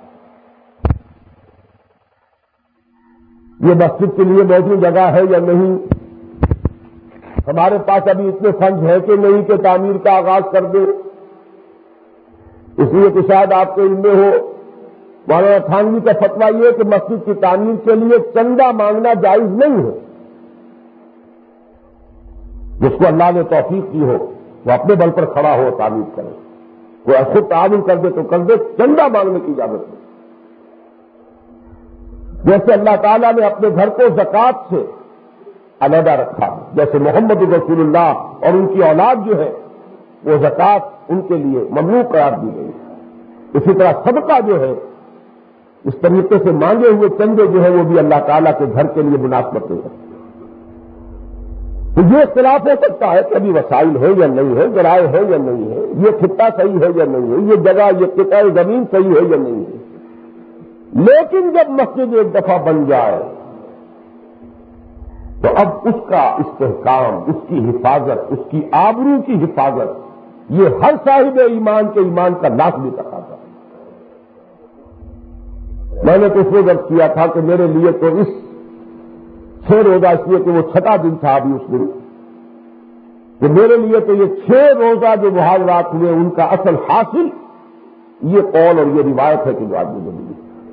Speaker 1: یہ مسجد کے لیے موزوں جگہ ہے یا نہیں، ہمارے پاس ابھی اتنے فنڈ ہے کہ نہیں کہ تعمیر کا آغاز کر دے. اس لیے کہ شاید آپ کے علم میں ہو مولانا تھانوی کا فتویٰ یہ کہ مسجد کی تعمیر کے لیے چندہ مانگنا جائز نہیں ہے. جس کو اللہ نے توفیق کی ہو وہ اپنے بل پر کھڑا ہو تعمیر کرے، کوئی خود تعاون کر دے تو کر دے، چندہ مانگنے کی اجازت نہیں. جیسے اللہ تعالیٰ نے اپنے گھر کو زکوٰۃ سے علیحدہ رکھا، جیسے محمد رسول اللہ اور ان کی اولاد جو ہے وہ زکوٰۃ ان کے لیے ممنوع قرار دی گئی. اسی طرح صدقہ جو ہے اس طریقے سے مانگے ہوئے چندے جو ہے وہ بھی اللہ تعالیٰ کے گھر کے لیے مناسبت نہیں رکھتے. تو یہ اختلاف ہو سکتا ہے کہ ابھی وسائل ہے یا نہیں ہے، ذرائع ہے یا نہیں ہے، یہ خطہ صحیح ہے یا نہیں ہے، یہ جگہ یہ قطع زمین صحیح ہے یا نہیں ہے. لیکن جب مسجد ایک دفعہ بن جائے تو اب اس کا استحکام، اس کی حفاظت، اس کی آبرو کی حفاظت یہ ہر صاحب ایمان کے ایمان کا لازمی تقاضا ہے. میں نے تو اس وقت عرض کیا تھا کہ میرے لیے تو اس 6 روزہ اس لیے کہ وہ 6واں دن تھا ابھی اس دن، کہ میرے لیے تو یہ 6 روزہ جو محاورات ہوئے ان کا اصل حاصل یہ قول اور یہ روایت ہے کہ جو آدمی ملی.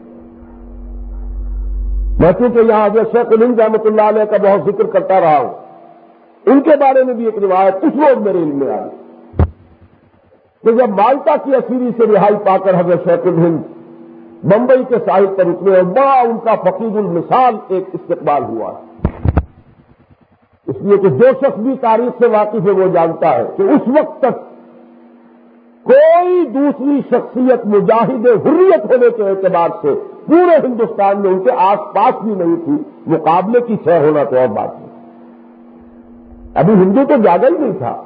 Speaker 1: میں چونکہ یہاں حضرت شیخ الہند رحمۃ اللہ علیہ کا بہت ذکر کرتا رہا ہوں، ان کے بارے میں بھی ایک روایت اس وقت میرے علم میں آئی کہ جب مالٹا کی اسیری سے رہائی پا کر حضرت شیخ الہند بمبئی کے ساحل پر اترے اور بڑا ان کا فقید المثال ایک استقبال ہوا. اس لیے کہ جو شخص بھی تاریخ سے واقف ہے وہ جانتا ہے کہ اس وقت تک کوئی دوسری شخصیت مجاہد حریت ہونے کے اعتبار سے پورے ہندوستان میں ان کے آس پاس بھی نہیں تھی. مقابلے کی شے ہونا تو اور بات نہیں. ابھی ہندو تو جاگا ہی نہیں تھا.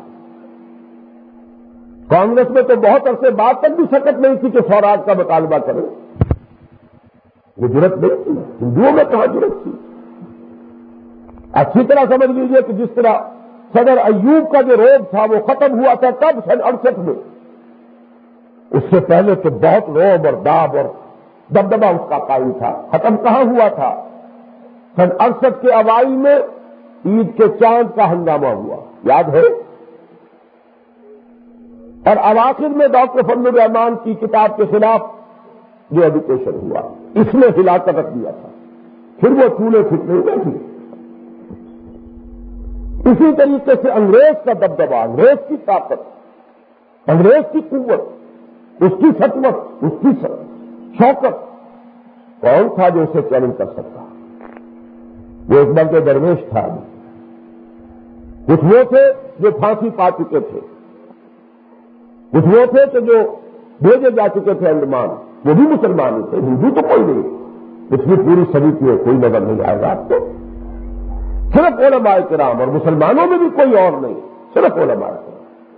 Speaker 1: کانگریس میں تو بہت عرصے بعد تک بھی سکت نہیں تھی کہ سوراج کا مطالبہ کرے. وہ جرت نہیں تھی. ہندوؤں میں کہاں جرت تھی. اچھی طرح سمجھ لیجیے کہ جس طرح صدر ایوب کا جو روب تھا وہ ختم ہوا تھا تب سن 68 میں. اس سے پہلے تو بہت روب اور داب اور دبدبا اس کا قائم تھا. ختم کہاں ہوا تھا؟ سن 68 کے اوائل میں عید کے چاند کا ہنگامہ ہوا، یاد ہے؟ اور اواخر میں ڈاکٹر فضل الرحمان کی کتاب کے خلاف جو ایجوکیشن ہوا اس نے ہلا کر رکھ دیا تھا. پھر وہ چولے پھٹنے بیٹھی. اسی طریقے سے انگریز کا دبدبا، انگریز کی طاقت، انگریز کی قوت، اس کی سطوت، اس کی شوکت، کون تھا جو اسے چیلنج کر سکتا؟ وہ ایک بلکہ درویش تھا. کچھ وہ تھے جو پھانسی پا چکے تھے، کچھ وہ تھے کہ جو بھیجے جا چکے تھے انڈمان، وہ بھی مسلمان تھے. ہندو تو کوئی نہیں. پچھلی پوری صدی کی کوئی نظر نہیں آئے گا آپ کو. صرف علماء کرام، اور مسلمانوں میں بھی کوئی اور نہیں، صرف علماء کرام.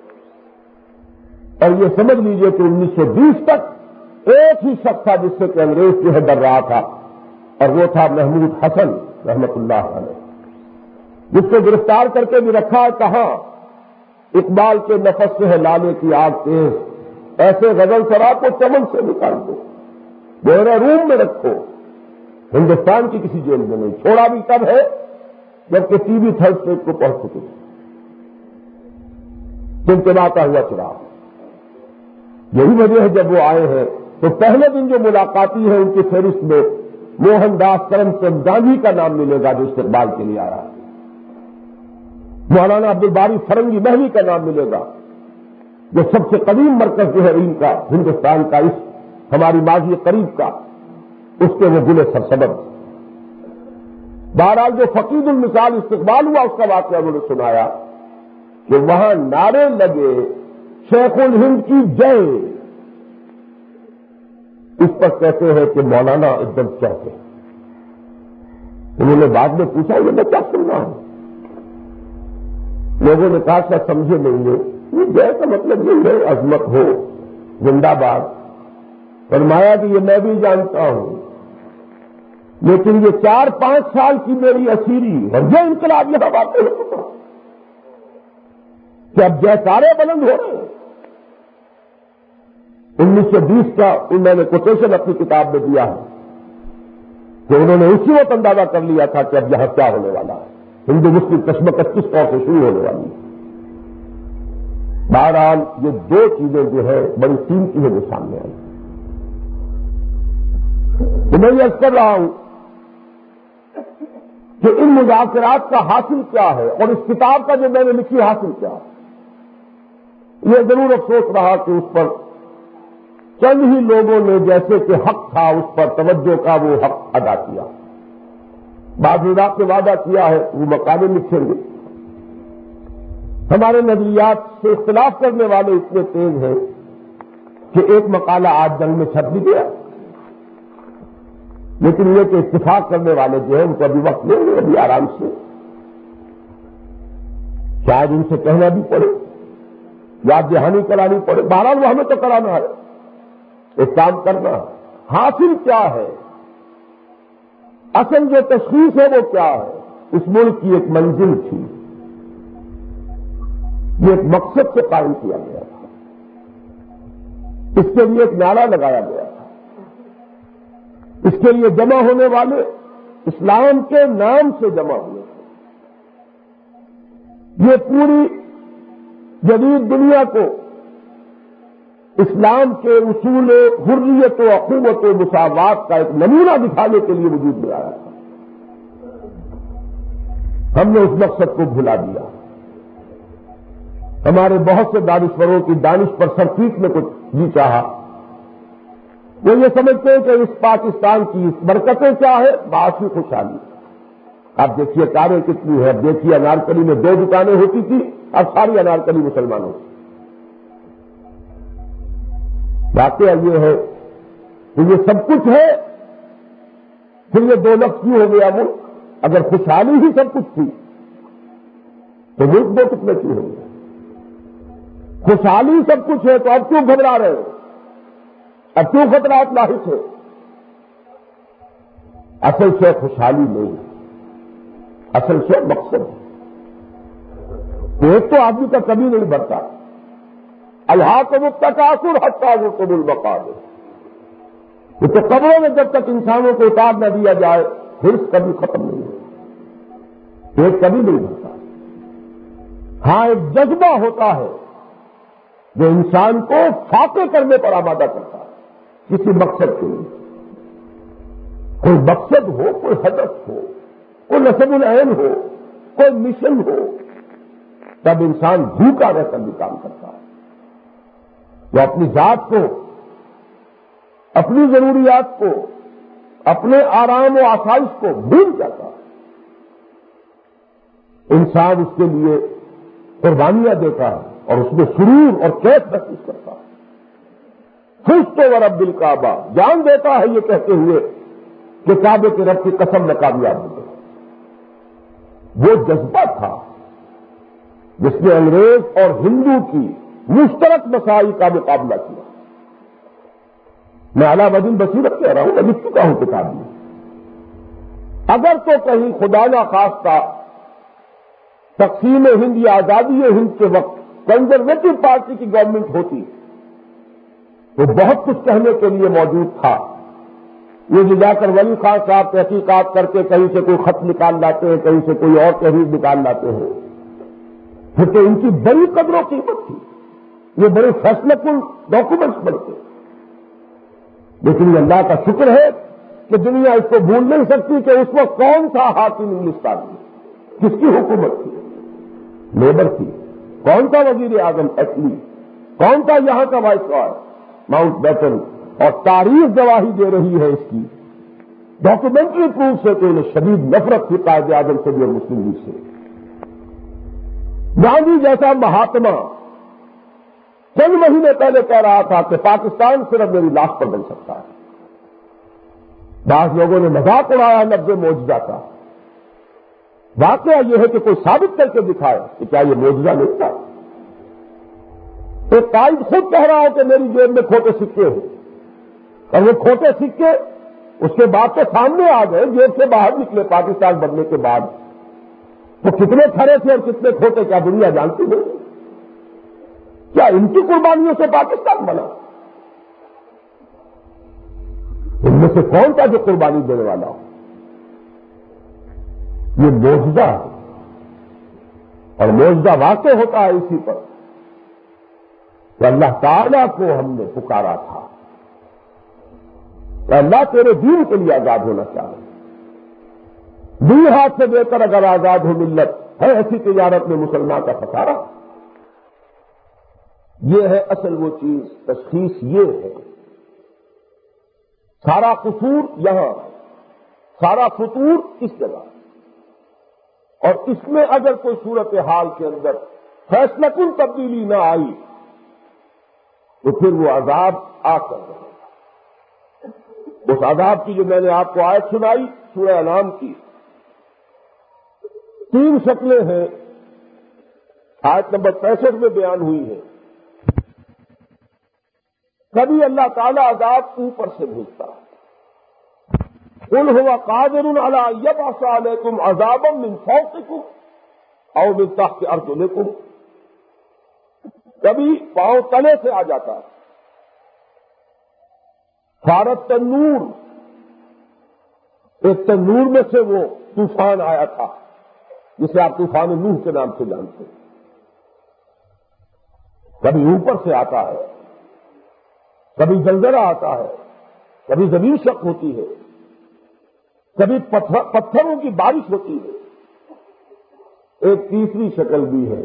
Speaker 1: اور یہ سمجھ لیجئے کہ 1920 تک ایک ہی شخص تھا جس سے کہ انگریز جو ہے ڈر رہا تھا، اور وہ تھا محمود حسن رحمت اللہ علیہ، جس کو گرفتار کر کے بھی رکھا ہے. کہاں؟ اقبال کے نفس سے ہے لالے کی آگ تیز، ایسے غزل سرا کو چمن سے نکال دو، بحیرہ روم میں رکھو، ہندوستان کی کسی جیل میں نہیں. چھوڑا بھی تب ہے جبکہ ٹی وی تھرڈ اسٹیج کو پہنچ چکے. ٹمٹماتا ہوا چراغ. یہی وجہ ہے جب وہ آئے ہیں تو پہلے دن جو ملاقاتی ہے ان کی فہرست میں موہن داس کرم چند گاندھی کا نام ملے گا جو استقبال کے لیے آیا. مولانا عبدالباری فرنگی محلی کا نام ملے گا جو سب سے قدیم مرکز جو ہے علم کا ہندوستان کا اس ہماری ماضی قریب کا اس کے وہ گل سرسبز. بہرحال جو فقید المثال استقبال ہوا اس کا واقعہ انہوں نے سنایا کہ وہاں نعرے لگے شیخ الہند کی جے. اس پر کہتے ہیں کہ مولانا ایک دم چوکے. انہوں نے بعد میں پوچھا یہ میں کیا سن رہا ہوں. لوگوں نے کہا کیا سمجھے نہیں ہے یہ جے کا مطلب یہ ہے عظمت ہو زندہ باد. فرمایا کہ یہ میں بھی جانتا ہوں لیکن یہ 4-5 سال کی میری اسیری اور یہ انقلاب یہاں واقع ہو چکا کہ اب جیسارے بلند ہو رہے ہیں. 1920 کا انہوں نے کوٹیشن اپنی کتاب میں دیا ہے کہ انہوں نے اسی وقت اندازہ کر لیا تھا کہ اب یہاں کیا ہونے والا ہے. ہندو مسلم کشمکش کس طور سے شروع ہونے والی ہے. بہرحال یہ دو چیزیں جو ہے بڑی قیمتی ہے جو سامنے آئی. تو میں یہ عرض کر رہا ہوں کہ ان مذاکرات کا حاصل کیا ہے اور اس کتاب کا جو میں نے لکھی حاصل کیا ہے. یہ ضرور افسوس رہا کہ اس پر چند ہی لوگوں نے جیسے کہ حق تھا اس پر توجہ کا وہ حق ادا کیا. بعض حضرات نے وعدہ کیا ہے وہ مقالے لکھیں گے. ہمارے نظریات سے اختلاف کرنے والے اتنے تیز ہیں کہ ایک مقالہ آج جنگ میں چھپ بھی گیا لیکن یہ کہ اتفاق کرنے والے جو ہیں ان کو ابھی وقت لیں گے ابھی آرام سے شاید ان سے کہنا بھی پڑے یاد دہانی کرانی پڑے. بہرحال وہ ہمیں تو کرانا ہے ایک کام کرنا. حاصل کیا ہے اصل جو تشخیص ہے وہ کیا ہے. اس ملک کی ایک منزل تھی یہ ایک مقصد سے قائم کیا گیا تھا. اس کے لیے ایک نعرہ لگایا گیا تھا. اس کے لیے جمع ہونے والے اسلام کے نام سے جمع ہوئے تھے. یہ پوری جدید دنیا کو اسلام کے اصول حریت و اخوت و مساوات کا ایک نمونہ دکھانے کے لیے وجود میں آیا تھا. ہم نے اس مقصد کو بھلا دیا. ہمارے بہت سے دانشوروں کی دانش پر سر پیٹنے کو جی چاہا. وہ یہ سمجھتے ہیں کہ اس پاکستان کی برکتیں کیا ہے معاشی خوشحالی. آپ دیکھیے کاریں کتنی ہے. اب دیکھیے انارکلی میں 2 دکانیں ہوتی تھی اب ساری انارکلی مسلمانوں کی. واقعہ یہ ہے کہ یہ سب کچھ ہے پھر یہ 2 لفظ کیوں ہو گیا ملک. اگر خوشحالی ہی سب کچھ تھی تو ملک 2 کتنے کیوں ہو گیا. خوشحالی سب کچھ ہے تو اب کیوں گھبرا رہے ہو اب کیوں خطرات لاحق ہے. اصل سے خوشحالی نہیں اصل سے مقصد ہے. ایک تو آدمی کا کبھی نہیں بڑھتا. الحاق متکاثر حتی زرتم المقابر. یہ تو قبروں میں جب تک انسانوں کو اتار نہ دیا جائے حرص کبھی ختم نہیں ہوتا. ایک کبھی نہیں بڑھتا. ہاں ایک جذبہ ہوتا ہے جو انسان کو فاقے کرنے پر آمادہ کرتا ہے کسی مقصد کے لیے. کوئی مقصد ہو کوئی ہدف ہو کوئی نصب العین ہو کوئی مشن ہو تب انسان بھوکا رہ کر بھی کام کرتا ہے. وہ اپنی ذات کو اپنی ضروریات کو اپنے آرام و آسائش کو بھول جاتا ہے. انسان اس کے لیے قربانیاں دیتا ہے اور اس میں سرور اور کیف محسوس کرتا ہے. فزت ورب الکعبہ جان دیتا ہے یہ کہتے ہوئے کہ کعبے کے رب کی قسم میں کامیاب ہو گئے. وہ جذبہ تھا جس نے انگریز اور ہندو کی مشترک مسائل کا مقابلہ کیا. میں علامہ بصیرت کہہ رہا ہوں میں لکھ چکا ہوں کتاب میں. اگر تو کہیں خدا نخواستہ تقسیم ہند یا آزادی ہند کے وقت کنزرویٹو پارٹی کی گورنمنٹ ہوتی تو بہت کچھ کہنے کے لیے موجود تھا. یہ جو جا کر ولی خان صاحب تحقیقات کر کے کہیں سے کوئی خط نکال لاتے ہیں کہیں سے کوئی اور تحریر نکال لاتے ہیں پھر تو ان کی بڑی قدر و قیمت تھی، یہ بڑے فیصلہ کن ڈاکومنٹس بنتے، لیکن یہ اللہ کا شکر ہے کہ دنیا اس کو بھول نہیں سکتی کہ اس وقت کون تھا حاکم انگلستان میں، کس کی حکومت تھی؟ لیبر کی۔ کون تھا وزیر اعظم؟ ایٹلی۔ کون تھا یہاں کا وائس رائے؟ Mount beaten. اور تاریخ گواہی دے رہی ہے اس کی ڈاکومنٹری پروف سے کہ انہیں شدید نفرت تھی قائد اعظم سے بھی اور مسلم لیگ سے۔ گاندھی جیسا مہاتما چند مہینے پہلے کہہ رہا تھا کہ پاکستان صرف میری لاش پر بن سکتا ہے۔ بعض لوگوں نے مذاق اڑایا لفظ معجزہ کا۔ واقعہ یہ ہے کہ کوئی ثابت کر کے دکھائے کہ کیا یہ معجزہ نہیں تھا۔ تو قائد خود کہہ رہا ہے کہ میری جیب میں کھوٹے سکے ہیں، اور وہ کھوٹے سکے اس کے بعد تو سامنے آ گئے، جیب سے باہر نکلے پاکستان بننے کے بعد۔ وہ کتنے کھڑے تھے اور کتنے کھوٹے کیا دنیا جانتی نہیں؟ کیا ان کی قربانیوں سے پاکستان بنا؟ ان میں سے کون تھا جو قربانی دینے والا ہو؟ یہ معجزہ ہے، اور معجزہ واقع ہوتا ہے اسی پر کہ اللہ تعالیٰ کو ہم نے پکارا تھا کہ اللہ تیرے دین کے لیے آزاد ہونا چاہے، دو ہاتھ سے دے کر اگر آزاد ہو ملت ہے ایسی تجارت میں مسلمان کا خسارہ۔ یہ ہے اصل وہ چیز، تشخیص یہ ہے۔ سارا قصور یہاں، سارا فطور اس جگہ، اور اس میں اگر کوئی صورتحال کے اندر فیصلہ کن تبدیلی نہ آئی تو پھر وہ عذاب آ کر رہے گا۔ اس عذاب کی جو میں نے آپ کو آیت سنائی سورہ انعام کی، 3 شکلیں ہیں، آیت نمبر 65 میں بیان ہوئی ہے۔ کبھی اللہ تعالیٰ عذاب اوپر سے بھیجتا ہے، قل هو قادر على ان يبعث عليكم عذابا من فوقكم او من تحت ارجلكم۔ کبھی پاؤں تلے سے آ جاتا ہے۔ فارت تنور، ایک تنور میں سے وہ طوفان آیا تھا جسے آپ طوفان نوح کے نام سے جانتے ہیں۔ کبھی اوپر سے آتا ہے، کبھی زلزلہ آتا ہے، کبھی زمین شق ہوتی ہے، کبھی پتھروں کی بارش ہوتی ہے۔ ایک تیسری شکل بھی ہے۔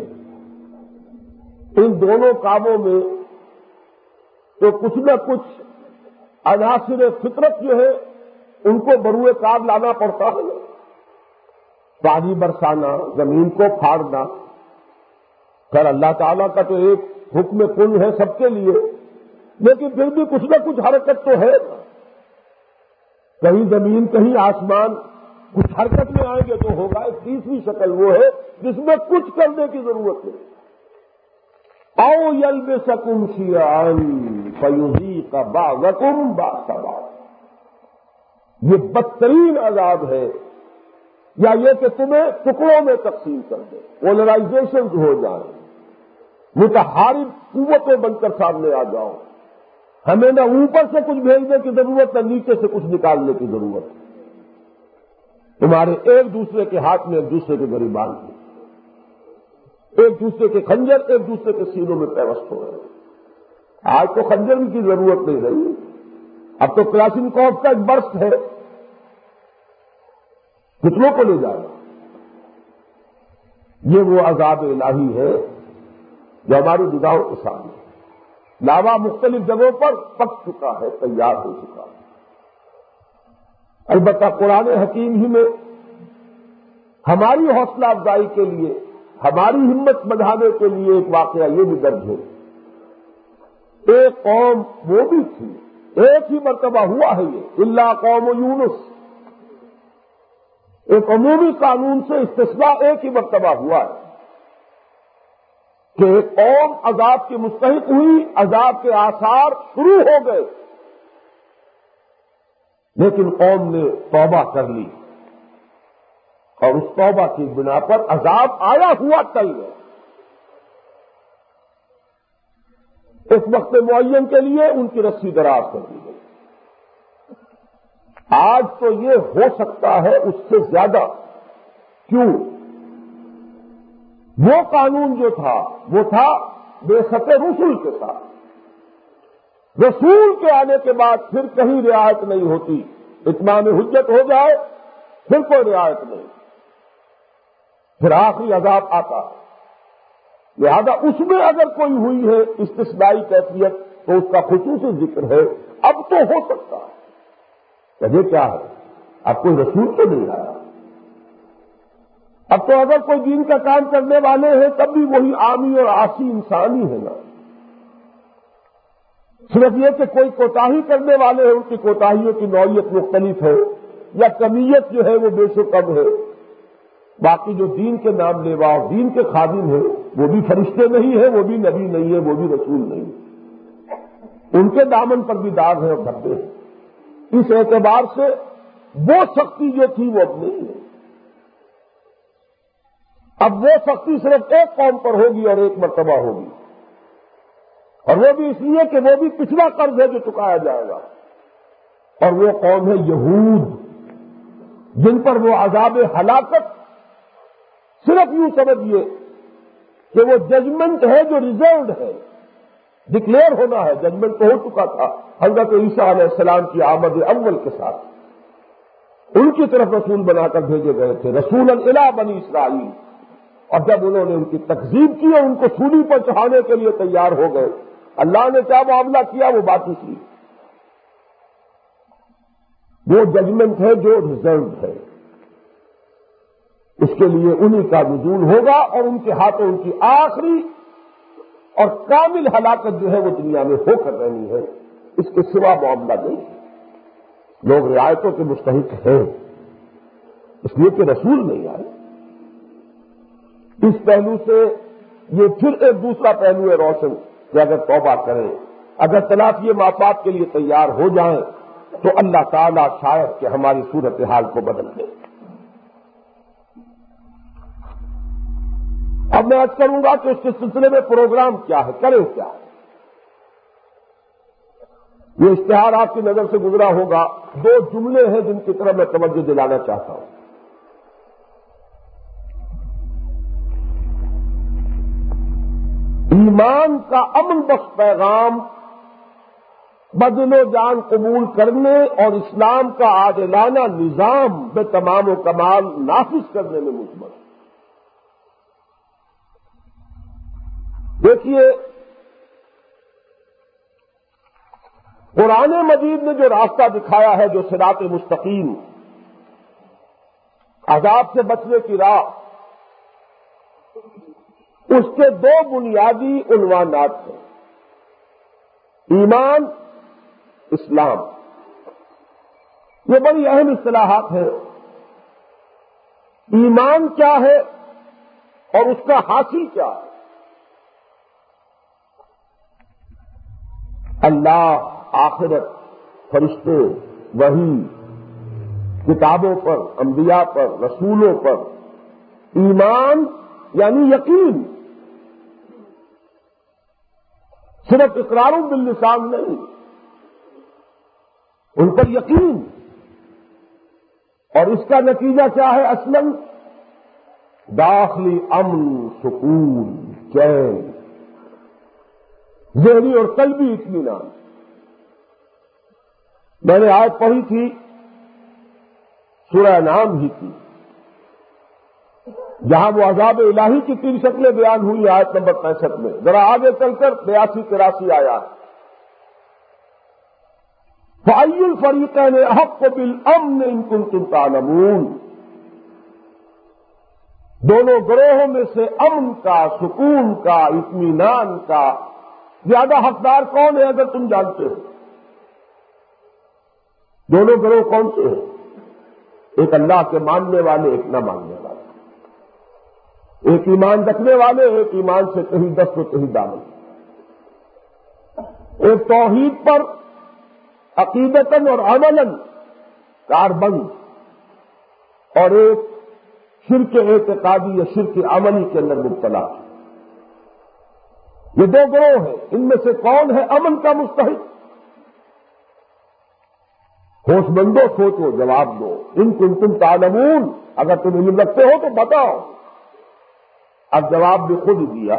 Speaker 1: ان دونوں کاموں میں تو کچھ نہ کچھ عناصر فطرت جو ہے ان کو بروئے کار لانا پڑتا ہے، پانی برسانا، زمین کو پھاڑنا۔ خیر اللہ تعالیٰ کا تو ایک حکم کن ہے سب کے لیے، لیکن پھر بھی کچھ نہ کچھ حرکت تو ہے، کہیں زمین کہیں آسمان، کچھ حرکت میں آئیں گے تو ہوگا۔ ایک تیسری شکل وہ ہے جس میں کچھ کرنے کی ضرورت ہے۔ او یلبسکم شیعا فیذیق بعضکم بعض بعض، یہ بدترین عذاب ہے، یا یہ کہ تمہیں ٹکڑوں میں تقسیم کر دے، پولرائزیشن ہو جائیں، متحارب قوتیں بن کر سامنے آ جاؤ۔ ہمیں نہ اوپر سے کچھ بھیجنے کی ضرورت، نہ نیچے سے کچھ نکالنے کی ضرورت۔ تمہارے ایک دوسرے کے ہاتھ میں ایک دوسرے کے گریبان میں، ایک دوسرے کے خنجر ایک دوسرے کے سینوں میں پیوست ہو رہے ہیں۔ آج تو خنجر کی ضرورت نہیں رہی، اب تو کلاشنکوف کا ایک برسٹ ہے، کتنوں کو لے جائے۔ یہ وہ عذاب الہی ہے جو ہماری نگاہوں کے سامنے لاوا مختلف جگہوں پر پک چکا ہے، تیار ہو چکا ہے۔ البتہ قرآن حکیم ہی میں ہماری حوصلہ افزائی کے لیے، ہماری ہمت بڑھانے کے لیے ایک واقعہ یہ بھی درج ہے۔ ایک قوم وہ بھی تھی، ایک ہی مرتبہ ہوا ہے یہ، الا قوم یونس، ایک عمومی قانون سے استثناء ایک ہی مرتبہ ہوا ہے کہ ایک قوم عذاب کی مستحق ہوئی، عذاب کے آثار شروع ہو گئے، لیکن قوم نے توبہ کر لی، اور اس توبہ کی بنا پر عذاب آیا ہوا ٹل گیا۔ اس وقت معین کے لیے ان کی رسی دراز کر دی گئی۔ آج تو یہ ہو سکتا ہے اس سے زیادہ، کیوں وہ قانون جو تھا وہ تھا بعثت رسول کے ساتھ۔ رسول کے آنے کے بعد پھر کہیں رعایت نہیں ہوتی، اتمام حجت ہو جائے پھر کوئی رعایت نہیں، پھر آخری عذاب آتا۔ لہذا اس میں اگر کوئی ہوئی ہے استثنائی کیفیت تو اس کا خصوصی ذکر ہے۔ اب تو ہو سکتا ہے، وجہ کیا ہے؟ اب کوئی رسول تو نہیں آیا، اب تو اگر کوئی دین کا کام کرنے والے ہیں تب بھی وہی عامی اور عاصی انسان ہی ہے نا۔ صرف یہ کہ کوئی کوتاہی کرنے والے ہیں، ان کی کوتاہیوں کی نوعیت مختلف ہے یا کمیت جو ہے وہ بیش و کم ہے، باقی جو دین کے نام لیوا اور دین کے خادم ہیں وہ بھی فرشتے نہیں ہیں، وہ بھی نبی نہیں ہے، وہ بھی رسول نہیں ہے، ان کے دامن پر بھی داغ ہے اور دھبے ہیں۔ اس اعتبار سے وہ سختی جو تھی وہ اب نہیں ہے۔ اب وہ سختی صرف ایک قوم پر ہوگی اور ایک مرتبہ ہوگی، اور وہ بھی اس لیے کہ وہ بھی پچھلا قرض ہے جو چکایا جائے گا، اور وہ قوم ہے یہود، جن پر وہ عذاب ہلاکت صرف یوں سمجھیے کہ وہ ججمنٹ ہے جو ریزروڈ ہے، ڈکلیئر ہونا ہے۔ ججمنٹ تو ہو چکا تھا حضرت عیسیٰ علیہ السلام کی آمد اول کے ساتھ، ان کی طرف رسول بنا کر بھیجے گئے تھے، رسولا الی بنی اسرائیل، اور جب انہوں نے ان کی تکذیب کی اور ان کو سولی پر چڑھانے کے لیے تیار ہو گئے، اللہ نے کیا معاملہ کیا؟ وہ بات اس لیے وہ ججمنٹ ہے جو ریزروڈ ہے، اس کے لیے انہی کا نزول ہوگا اور ان کے ہاتھوں ان کی آخری اور کامل ہلاکت جو ہے وہ دنیا میں ہو کر رہنی ہے، اس کے سوا معاملہ نہیں ہے۔ لوگ رعایتوں کے مستحق ہیں اس لیے کہ رسول نہیں آئے۔ اس پہلو سے یہ پھر ایک دوسرا پہلو ہے روشن کہ اگر توبہ کریں، اگر تلافی مآفات کے لیے تیار ہو جائیں تو اللہ تعالیٰ شاید کہ ہماری صورتحال کو بدل دے۔ اب میں عرض کروں گا کہ اس کے سلسلے میں پروگرام کیا ہے، کریں کیا۔ یہ اشتہار آپ کی نظر سے گزرا ہوگا، دو جملے ہیں جن کی طرف میں توجہ دلانا چاہتا ہوں۔ ایمان کا امن بخش پیغام بدل و جان قبول کرنے اور اسلام کا عادلانہ نظام بے تمام و کمال نافذ کرنے میں مضمر۔ دیکھیے، قرآن مجید نے جو راستہ دکھایا ہے، جو صراط مستقیم، عذاب سے بچنے کی راہ، اس کے دو بنیادی عنوانات ہیں، ایمان، اسلام۔ یہ بڑی اہم اصطلاحات ہیں۔ ایمان کیا ہے اور اس کا حاصل کیا ہے؟ اللہ، آخرت، فرشتے، وحی، کتابوں پر، انبیاء پر، رسولوں پر ایمان یعنی یقین، صرف اقرار باللسان نہیں، ان پر یقین، اور اس کا نتیجہ کیا ہے؟ اصلاً داخلی امن، سکون، چین، ذہنی اور قلبی اطمینان۔ میں نے آیت پڑھی تھی سورہ انعام ہی کی، جہاں وہ عذاب الہی کی 3 شکلیں بیان ہوئی آیت نمبر 65 میں۔ ذرا آگے چل کر 82-83 آیات۔ فَأَيُّ الْفَرِيقَيْنِ أَحَقُّ بِالْأَمْنِ إِن كُنتُمْ تَعْلَمُونَ، دونوں گروہوں میں سے امن کا، سکون کا، اطمینان کا زیادہ حقدار کون ہے اگر تم جانتے ہو؟ دونوں گروہ کون سے ہیں؟ ایک اللہ کے ماننے والے، ایک نہ ماننے والے، ایک ایمان رکھنے والے، ایک ایمان سے کہیں دست و کہیں دامن، ایک توحید پر عقیدتاً اور عملاً کاربند، اور ایک شرک اعتقادی یا شرک عملی کے اندر مبتلا۔ یہ دو گروہ ہیں، ان میں سے کون ہے امن کا مستحق؟ ہوش مندو سوچو، جواب دو۔ ان کنتم تعلمون، اگر تم علم رکھتے ہو تو بتاؤ۔ اب جواب بھی خود دیا،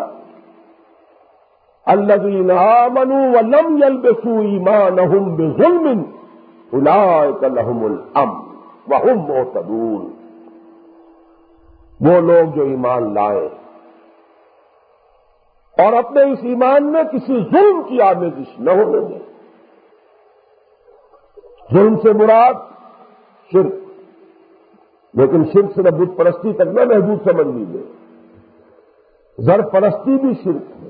Speaker 1: الذین آمنوا ولم یلبسوا ایمانہم بظلم اولئک لہم الامن وہم مہتدون۔ وہ لوگ جو ایمان لائے اور اپنے اس ایمان میں کسی ظلم کی آمیزش نہ ہونے دیں۔ ظلم سے مراد شرک، لیکن شرک صرف بت پرستی تک نہ محدود سمجھ لیجیے، زر پرستی بھی شرک ہے،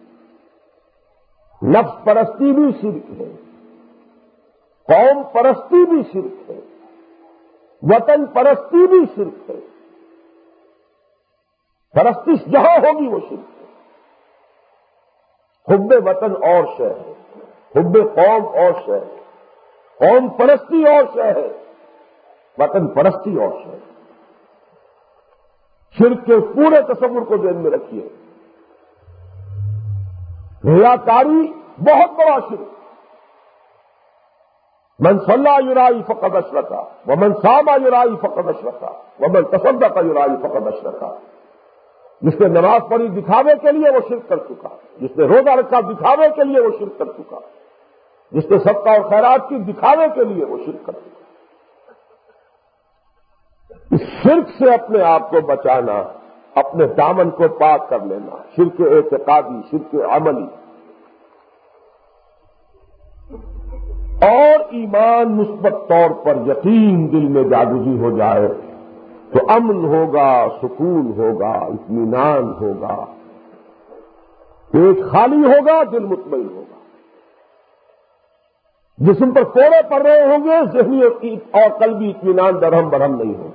Speaker 1: نفس پرستی بھی شرک ہے، قوم پرستی بھی شرک ہے، وطن پرستی بھی شرک ہے۔ پرستش جہاں ہوگی وہ شرک ہے۔ حب وطن اور شے ہے، حب قوم اور شے ہے، قوم پرستی اور شے ہے، وطن پرستی اور شے ہے۔ شرک کے پورے تصور کو ذہن میں رکھیے۔ ریاکاری بہت بڑا شرک، من صلی یرائی فقد اشرک ومن صام یرائی فقد اشرک ومن تصدق یرائی فقد اشرک۔ جس نے نماز پڑھی دکھاوے کے لیے وہ شرک کر چکا، جس نے روزہ رکھا دکھاوے کے لیے وہ شرک کر چکا، جس نے صدقہ اور خیرات کی دکھاوے کے لیے وہ شرک کر چکا۔ اس شرک سے اپنے آپ کو بچانا، اپنے دامن کو پاک کر لینا، شرک اعتقادی، شرک عملی، اور ایمان مثبت طور پر یقین دل میں جاگزی ہو جائے تو امن ہوگا، سکون ہوگا، اطمینان ہوگا، پیٹ خالی ہوگا، دل مطمئن ہوگا، جسم پر کوڑے پڑ رہے ہوں گے، ذہنی اور قلبی اطمینان درہم برہم نہیں ہوگا۔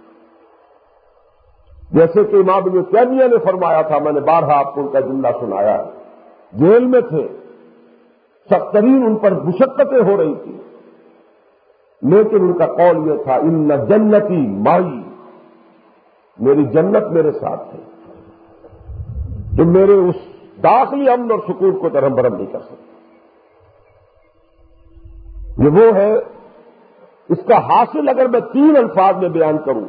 Speaker 1: جیسے کہ امام ابن تیمیہ نے فرمایا تھا، میں نے بارہا آپ کو ان کا جملہ سنایا ہے، جیل میں تھے، سخت ترین ان پر مشقتیں ہو رہی تھی، لیکن ان کا قول یہ تھا، ان جنتی مائی، میری جنت میرے ساتھ ہے، تو میرے اس داخلی امن اور سکون کو درہم برہم نہیں کر سکتے۔ یہ وہ ہے، اس کا حاصل اگر میں 3 الفاظ میں بیان کروں،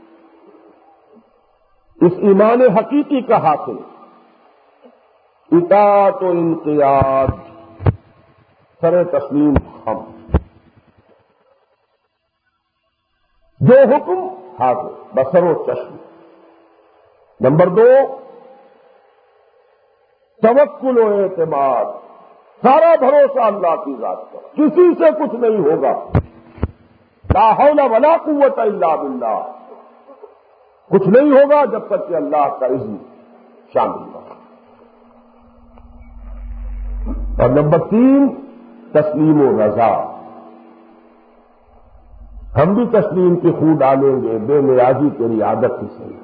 Speaker 1: اس ایمان حقیقی کا حاصل اطاعت و انقیاد، سر تسلیم ہم، جو حکم حاضر بصر و چشم۔ نمبر 2 توکل و اعتماد، سارا بھروسہ اللہ کی ذات پر، کسی سے کچھ نہیں ہوگا، لا حول ولا قوت الا باللہ، کچھ نہیں ہوگا جب تک کہ اللہ کا اذن شامل نہ ہو۔ اور نمبر 3 تسلیم و رضا، ہم بھی تسلیم کی خو ڈالیں گے، بے نیازی تیری عادت ہی صحیح،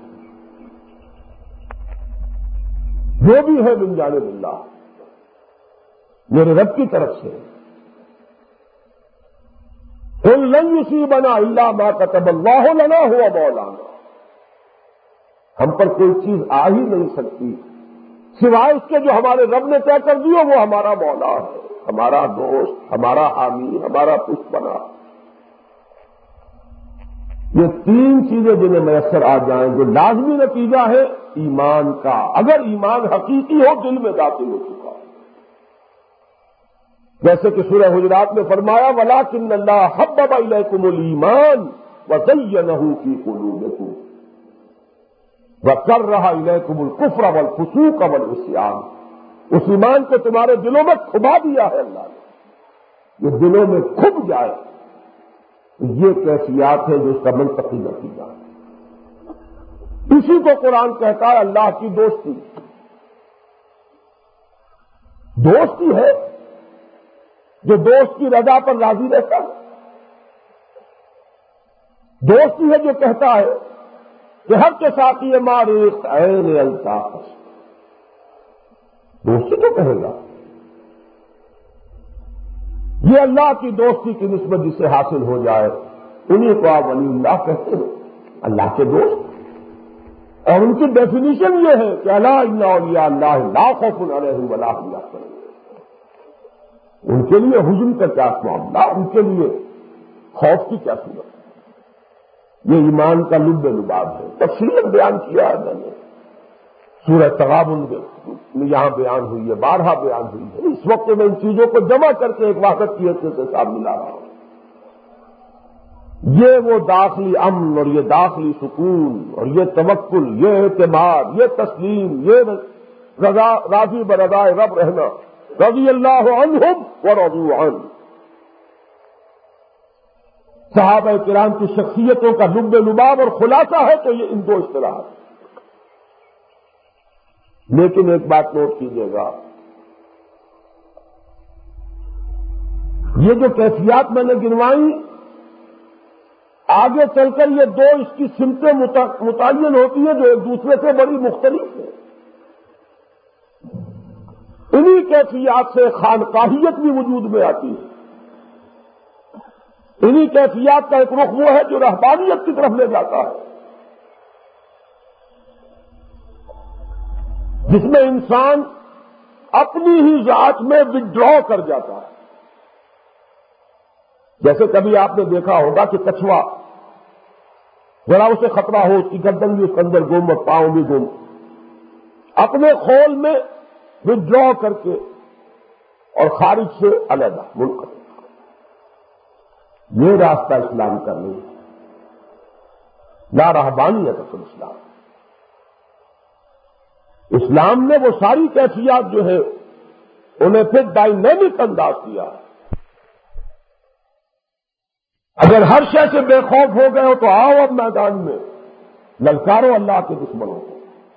Speaker 1: جو بھی ہے من جانب اللہ، میرے رب کی طرف سے۔ قل لن یصیبنا الا ما كتب اللہ لنا هو مولانا، ہم پر کوئی چیز آ ہی نہیں سکتی سوائے اس کے جو ہمارے رب نے طے کر دی ہو، وہ ہمارا مولا ہے، ہمارا دوست، ہمارا حامی، ہمارا پشت بنا۔ یہ 3 چیزیں جنہیں میسر آ جائیں، جو لازمی نتیجہ ہے ایمان کا، اگر ایمان حقیقی ہو، دل میں داخل ہو چکا، جیسے کہ سورہ حجرات میں فرمایا، وَلَٰكِنَّ اللَّهَ حَبَّبَ إِلَيْكُمُ الْإِيمَانَ وَزَيَّنَهُ فِي قُلُوبِكُمْ وَكَرَّهَ إِلَيْكُمُ الْكُفْرَ وَالْفُسُوقَ وَالْعِصْيَانَ، اس ایمان کو تمہارے دلوں میں کھبا دیا ہے اللہ نے، یہ دلوں میں کھب جائے، یہ کیفیات ہے جو اس کا منطقی نتیجہ ہے۔ اسی کو قرآن کہتا ہے اللہ کی دوستی۔ دوستی ہے جو دوست کی رضا پر راضی رہتا ہے، دوستی ہے جو کہتا ہے کہ ہر کے ساتھ یہ معروف عین الطاف، دوستی تو کہے گا۔ یہ اللہ کی دوستی کی نسبت جسے حاصل ہو جائے، انہیں کو آپ ولی اللہ کہتے ہیں، اللہ کے دوست۔ اور ان کی ڈیفینیشن یہ ہے کہ الا ان اولیاء اللہ لا خوف علیہم ولا هم يحزنون، ان کے لیے حزن کا کیا معاملہ، ان کے لیے خوف کی کیا صورت ہے۔ یہ ایمان کا لب لباب ہے، تفصیل بیان کیا ہے میں نے۔ سورہ تغابن میں یہاں بیان ہوئی ہے، بارہا بیان ہوئی ہے۔ اس وقت میں ان چیزوں کو جمع کر کے ایک واقعہ کی حیثیت سے سامنے لا رہا ہوں۔ یہ وہ داخلی امن اور یہ داخلی سکون اور یہ توکل، یہ اعتماد، یہ تسلیم، یہ راضی برضائے رب رہنا، رضی اللہ عنہم ورضوا عنہ، صحابہ کرام کی شخصیتوں کا لب لباب اور خلاصہ ہے تو یہ ان دو اصطلاحات۔ لیکن ایک بات نوٹ کیجیے گا، یہ جو کیفیات میں نے گنوائی، آگے چل کر یہ دو اس کی سمتیں متعین ہوتی ہیں جو ایک دوسرے سے بڑی مختلف ہیں۔ انہی کیفیات سے خانقاہیت بھی وجود میں آتی ہے، انہی کیفیات کا ایک رخ وہ ہے جو رہبانیت کی طرف لے جاتا ہے، جس میں انسان اپنی ہی ذات میں وڈرا کر جاتا ہے۔ جیسے کبھی آپ نے دیکھا ہوگا کہ کچھوا ذرا اسے خطرہ ہو، اس کی گردن بھی اس کے اندر گم اور پاؤں بھی گم، اپنے خول میں وڈرا کر کے اور خارج سے علیحدہ منقطع۔ یہ راستہ اسلام کا نہیں ہے، لا رہبانیت اصل اسلام۔ اسلام نے وہ ساری کیفیات جو ہے انہیں پھر ڈائنامک انداز دیا ہے۔ اگر ہر شے سے بے خوف ہو گئے ہو تو آؤ اب میدان میں للکارو اللہ کے دشمنوں کو۔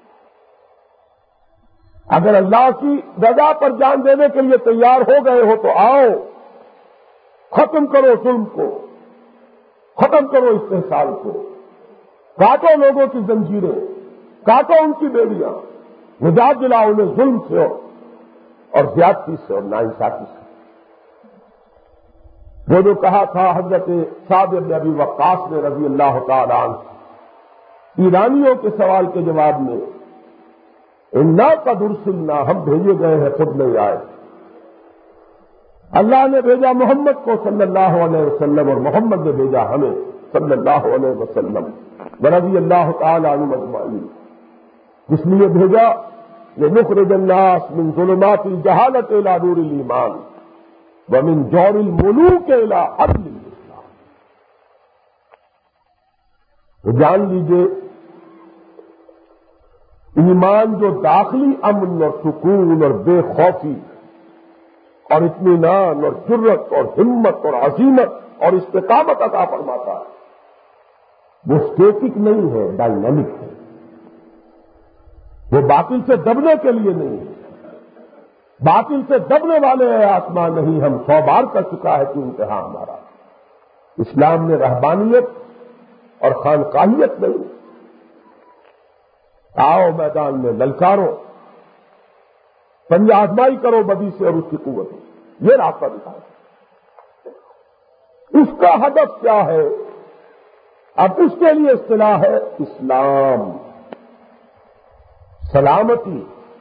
Speaker 1: اگر اللہ کی رضا پر جان دینے کے لیے تیار ہو گئے ہو تو آؤ، ختم کرو ظلم کو، ختم کرو استحصال کو، کاٹو لوگوں کی زنجیریں، کاٹو ان کی بیڑیاں، نجات دلاؤ انہیں ظلم سے اور زیادتی سے اور ناانصافی سے۔ وہ جو کہا تھا حضرت سعد بن ابی وقاص نے رضی اللہ تعالی عنہ ایرانیوں کے سوال کے جواب میں، انا قد ارسلنا، ہم بھیجے گئے ہیں خود نہیں آئے۔ اللہ نے بھیجا محمد کو صلی اللہ علیہ وسلم اور محمد نے بھیجا ہمیں صلی اللہ علیہ وسلم رضی اللہ تعالی عنہ اجمعین۔ اس لیے بھیجا لنخرج الناس من ظلمات الجہالۃ الی نور الایمان ومن جور الملوک الی عدل الاسلام۔ تو جان لیجیے، ایمان جو داخلی امن اور سکون اور بے خوفی اور اطمینان اور جرت اور ہمت اور عزیمت اور استقامت عطا فرماتا ہے، وہ اسٹیٹک نہیں ہے، ڈائنامک ہے۔ وہ باطل سے دبنے کے لیے نہیں ہے، باطل سے دبنے والے آسمان نہیں، ہم 100 بار کر چکا ہے کہ انتہا ہمارا۔ اسلام نے رہبانیت اور خانقاہیت نہیں۔ آؤ میدان میں للکارو، پنجہ آزمائی کرو بدی سے اور اس کی قوت سے، یہ راستہ دکھایا۔ اس کا ہدف کیا ہے؟ اب اس کے لیے اصطلاح ہے اسلام، سلامتی،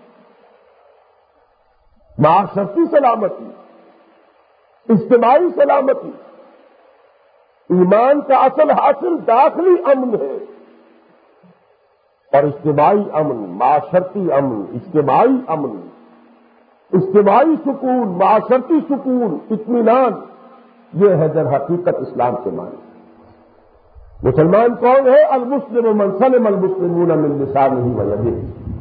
Speaker 1: معاشرتی سلامتی، اجتماعی سلامتی۔ ایمان کا اصل حاصل داخلی امن ہے، اور اجتماعی امن، معاشرتی امن، اجتماعی امن، اجتماعی سکون، معاشرتی سکون، اطمینان، یہ ہے در حقیقت اسلام کے معنی۔ مسلمان کون ہے؟ المسلم من سلم المسلمون من لسانہ ویدہ۔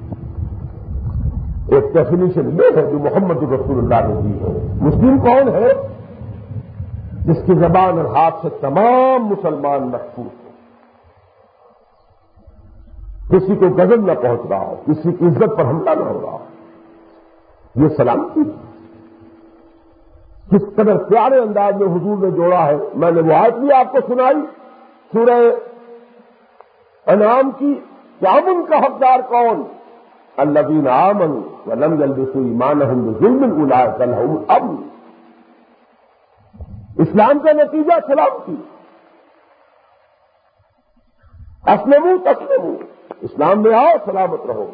Speaker 1: ایک ڈیفینیشن یہ ہے جو محمد رسول اللہ نے دی ہے۔ مسلم کون ہے؟ جس کی زبان اور ہاتھ سے تمام مسلمان محفوظ ہو، کسی کو غضب نہ پہنچ رہا ہو، کسی کی عزت پر حملہ نہ ہو رہا ہو، یہ سلامتی۔ کس قدر پیارے انداز میں حضور نے جوڑا ہے۔ میں نے وہ آیت بھی آپ کو سنائی سورہ انعام کی کہ امن کا حقدار کون؟ الذین آمنوا ولم یلبسوا ایمانہم بظلم اولئک لہم الامن۔ اسلام کا نتیجہ سلامتی۔ اسلموا تسلموا، اسلام میں آؤ سلامت رہو۔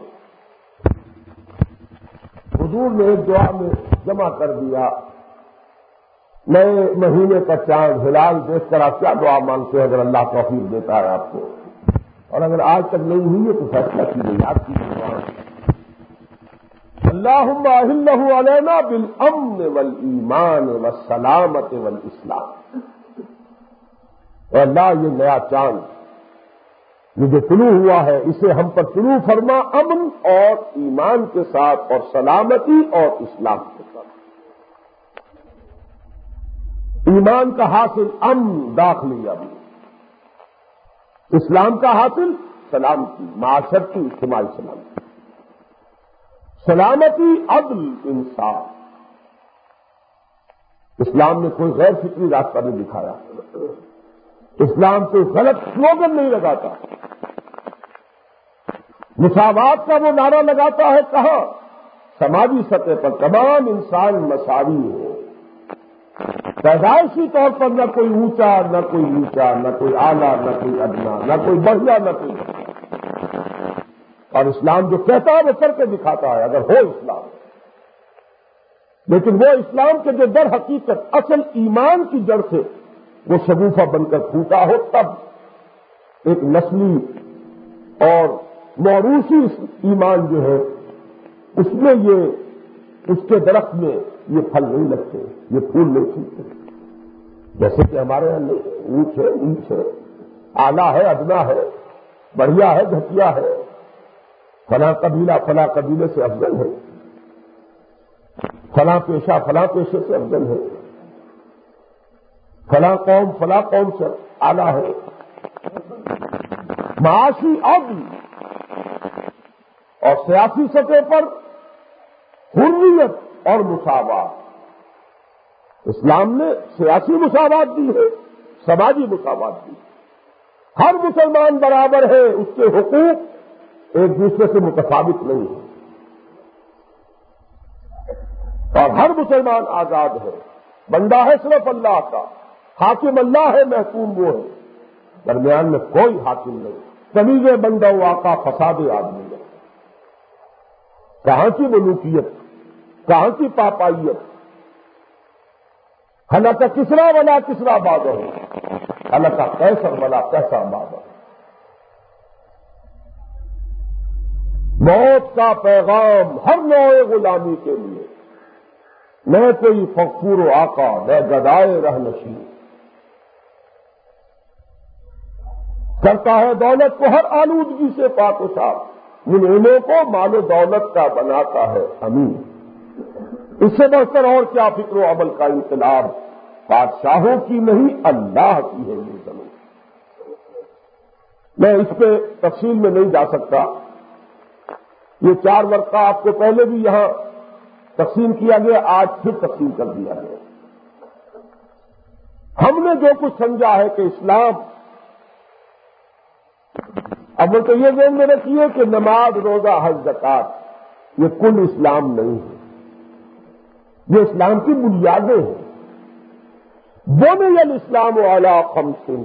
Speaker 1: حضور نے ایک دعا میں جمع کر دیا، نئے مہینے کا چاند ہلال دیکھ کر آپ کیا دعا مانگتے ہیں اگر اللہ توفیق دیتا ہے آپ کو، اور اگر آج تک نہیں ہوئی ہے تو فیصلہ کیجیے، یاد کیجیے۔ اللہم احلہ علینا بالامن والایمان والسلامت والاسلام. اے اللہ یہ نیا چاند یہ جو طلوع ہوا ہے اسے ہم پر طلوع فرما امن اور ایمان کے ساتھ اور سلامتی اور اسلام کے ساتھ. ایمان کا حاصل امن داخلی امن، اسلام کا حاصل سلامتی معاشرتی اجتماعی سلامتی، سلامتی عدل انصاف. اسلام نے کوئی غیر فطری راستہ نہیں دکھایا، اسلام کوئی غلط سلوگن نہیں لگاتا، مساوات کا وہ نعرہ لگاتا ہے کہاں؟ سماجی سطح پر تمام انسان مساوی ہو، پیدائشی طور پر نہ کوئی اونچا نہ کوئی نیچا، نہ کوئی اعلیٰ نہ کوئی ادنا، نہ کوئی بڑھیا نہ کوئی گھٹیا. اور اسلام جو کہتا ہے وہ کر کے دکھاتا ہے اگر ہو اسلام. لیکن وہ اسلام کے جو در حقیقت اصل ایمان کی جڑ سے وہ شگوفہ بن کر پھوٹا ہو، تب ایک نسلی اور موروثی ایمان جو ہے اس میں یہ اس کے درخت میں یہ پھل نہیں لگتے، یہ پھول نہیں کھلتے. جیسے کہ ہمارے یہاں نہیں، اونچ ہے نیچ ہے، اعلیٰ ہے ادنا ہے، بڑھیا ہے گھٹیا ہے، فلاں قبیلہ فلاں قبیلے سے افضل ہے، فلاں پیشہ فلاں پیشے سے افضل ہے، فلاں قوم فلاں قوم سے اعلیٰ ہے. معاشی عدل اور سیاسی سطح پر حریت اور مساوات. اسلام نے سیاسی مساوات دی ہے، سماجی مساوات دی. ہر مسلمان برابر ہے، اس کے حقوق ایک دوسرے سے متفاوت نہیں ہے، اور ہر مسلمان آزاد ہے. بندہ ہے صرف اللہ کا، حاکم اللہ ہے، محکوم وہ ہے، درمیان میں کوئی حاکم نہیں. تمیز بندہ و آقا فساد آدمی ہے. کہاں کی ملوکیت، کہاں کی پاپائیت. حلقہ کسرا ولا کسرا بادہ، حلقہ کیسر ولا کیسا بادہ. موت کا پیغام ہر نوع غلامی کے لیے، نہ کوئی فخور و آقا نہ گدائے رہ نشین. کرتا ہے دولت کو ہر آلودگی سے پاک و صاف، منعموں کو مال و دولت کا بناتا ہے امین. اس سے بہتر اور کیا فکر و عمل کا انقلاب، بادشاہوں کی نہیں اللہ کی ہے یہ زمین. میں اس پہ تفصیل میں نہیں جا سکتا. یہ 4 ورقہ آپ کو پہلے بھی یہاں تقسیم کیا گیا، آج پھر تقسیم کر دیا گیا. ہم نے جو کچھ سمجھا ہے کہ اسلام، اب وہ تو یہ ذہن میں رکھیے کہ نماز روزہ حج زکات یہ کل اسلام نہیں ہے، یہ اسلام کی بنیادیں ہیں. بنی الاسلام علی 5.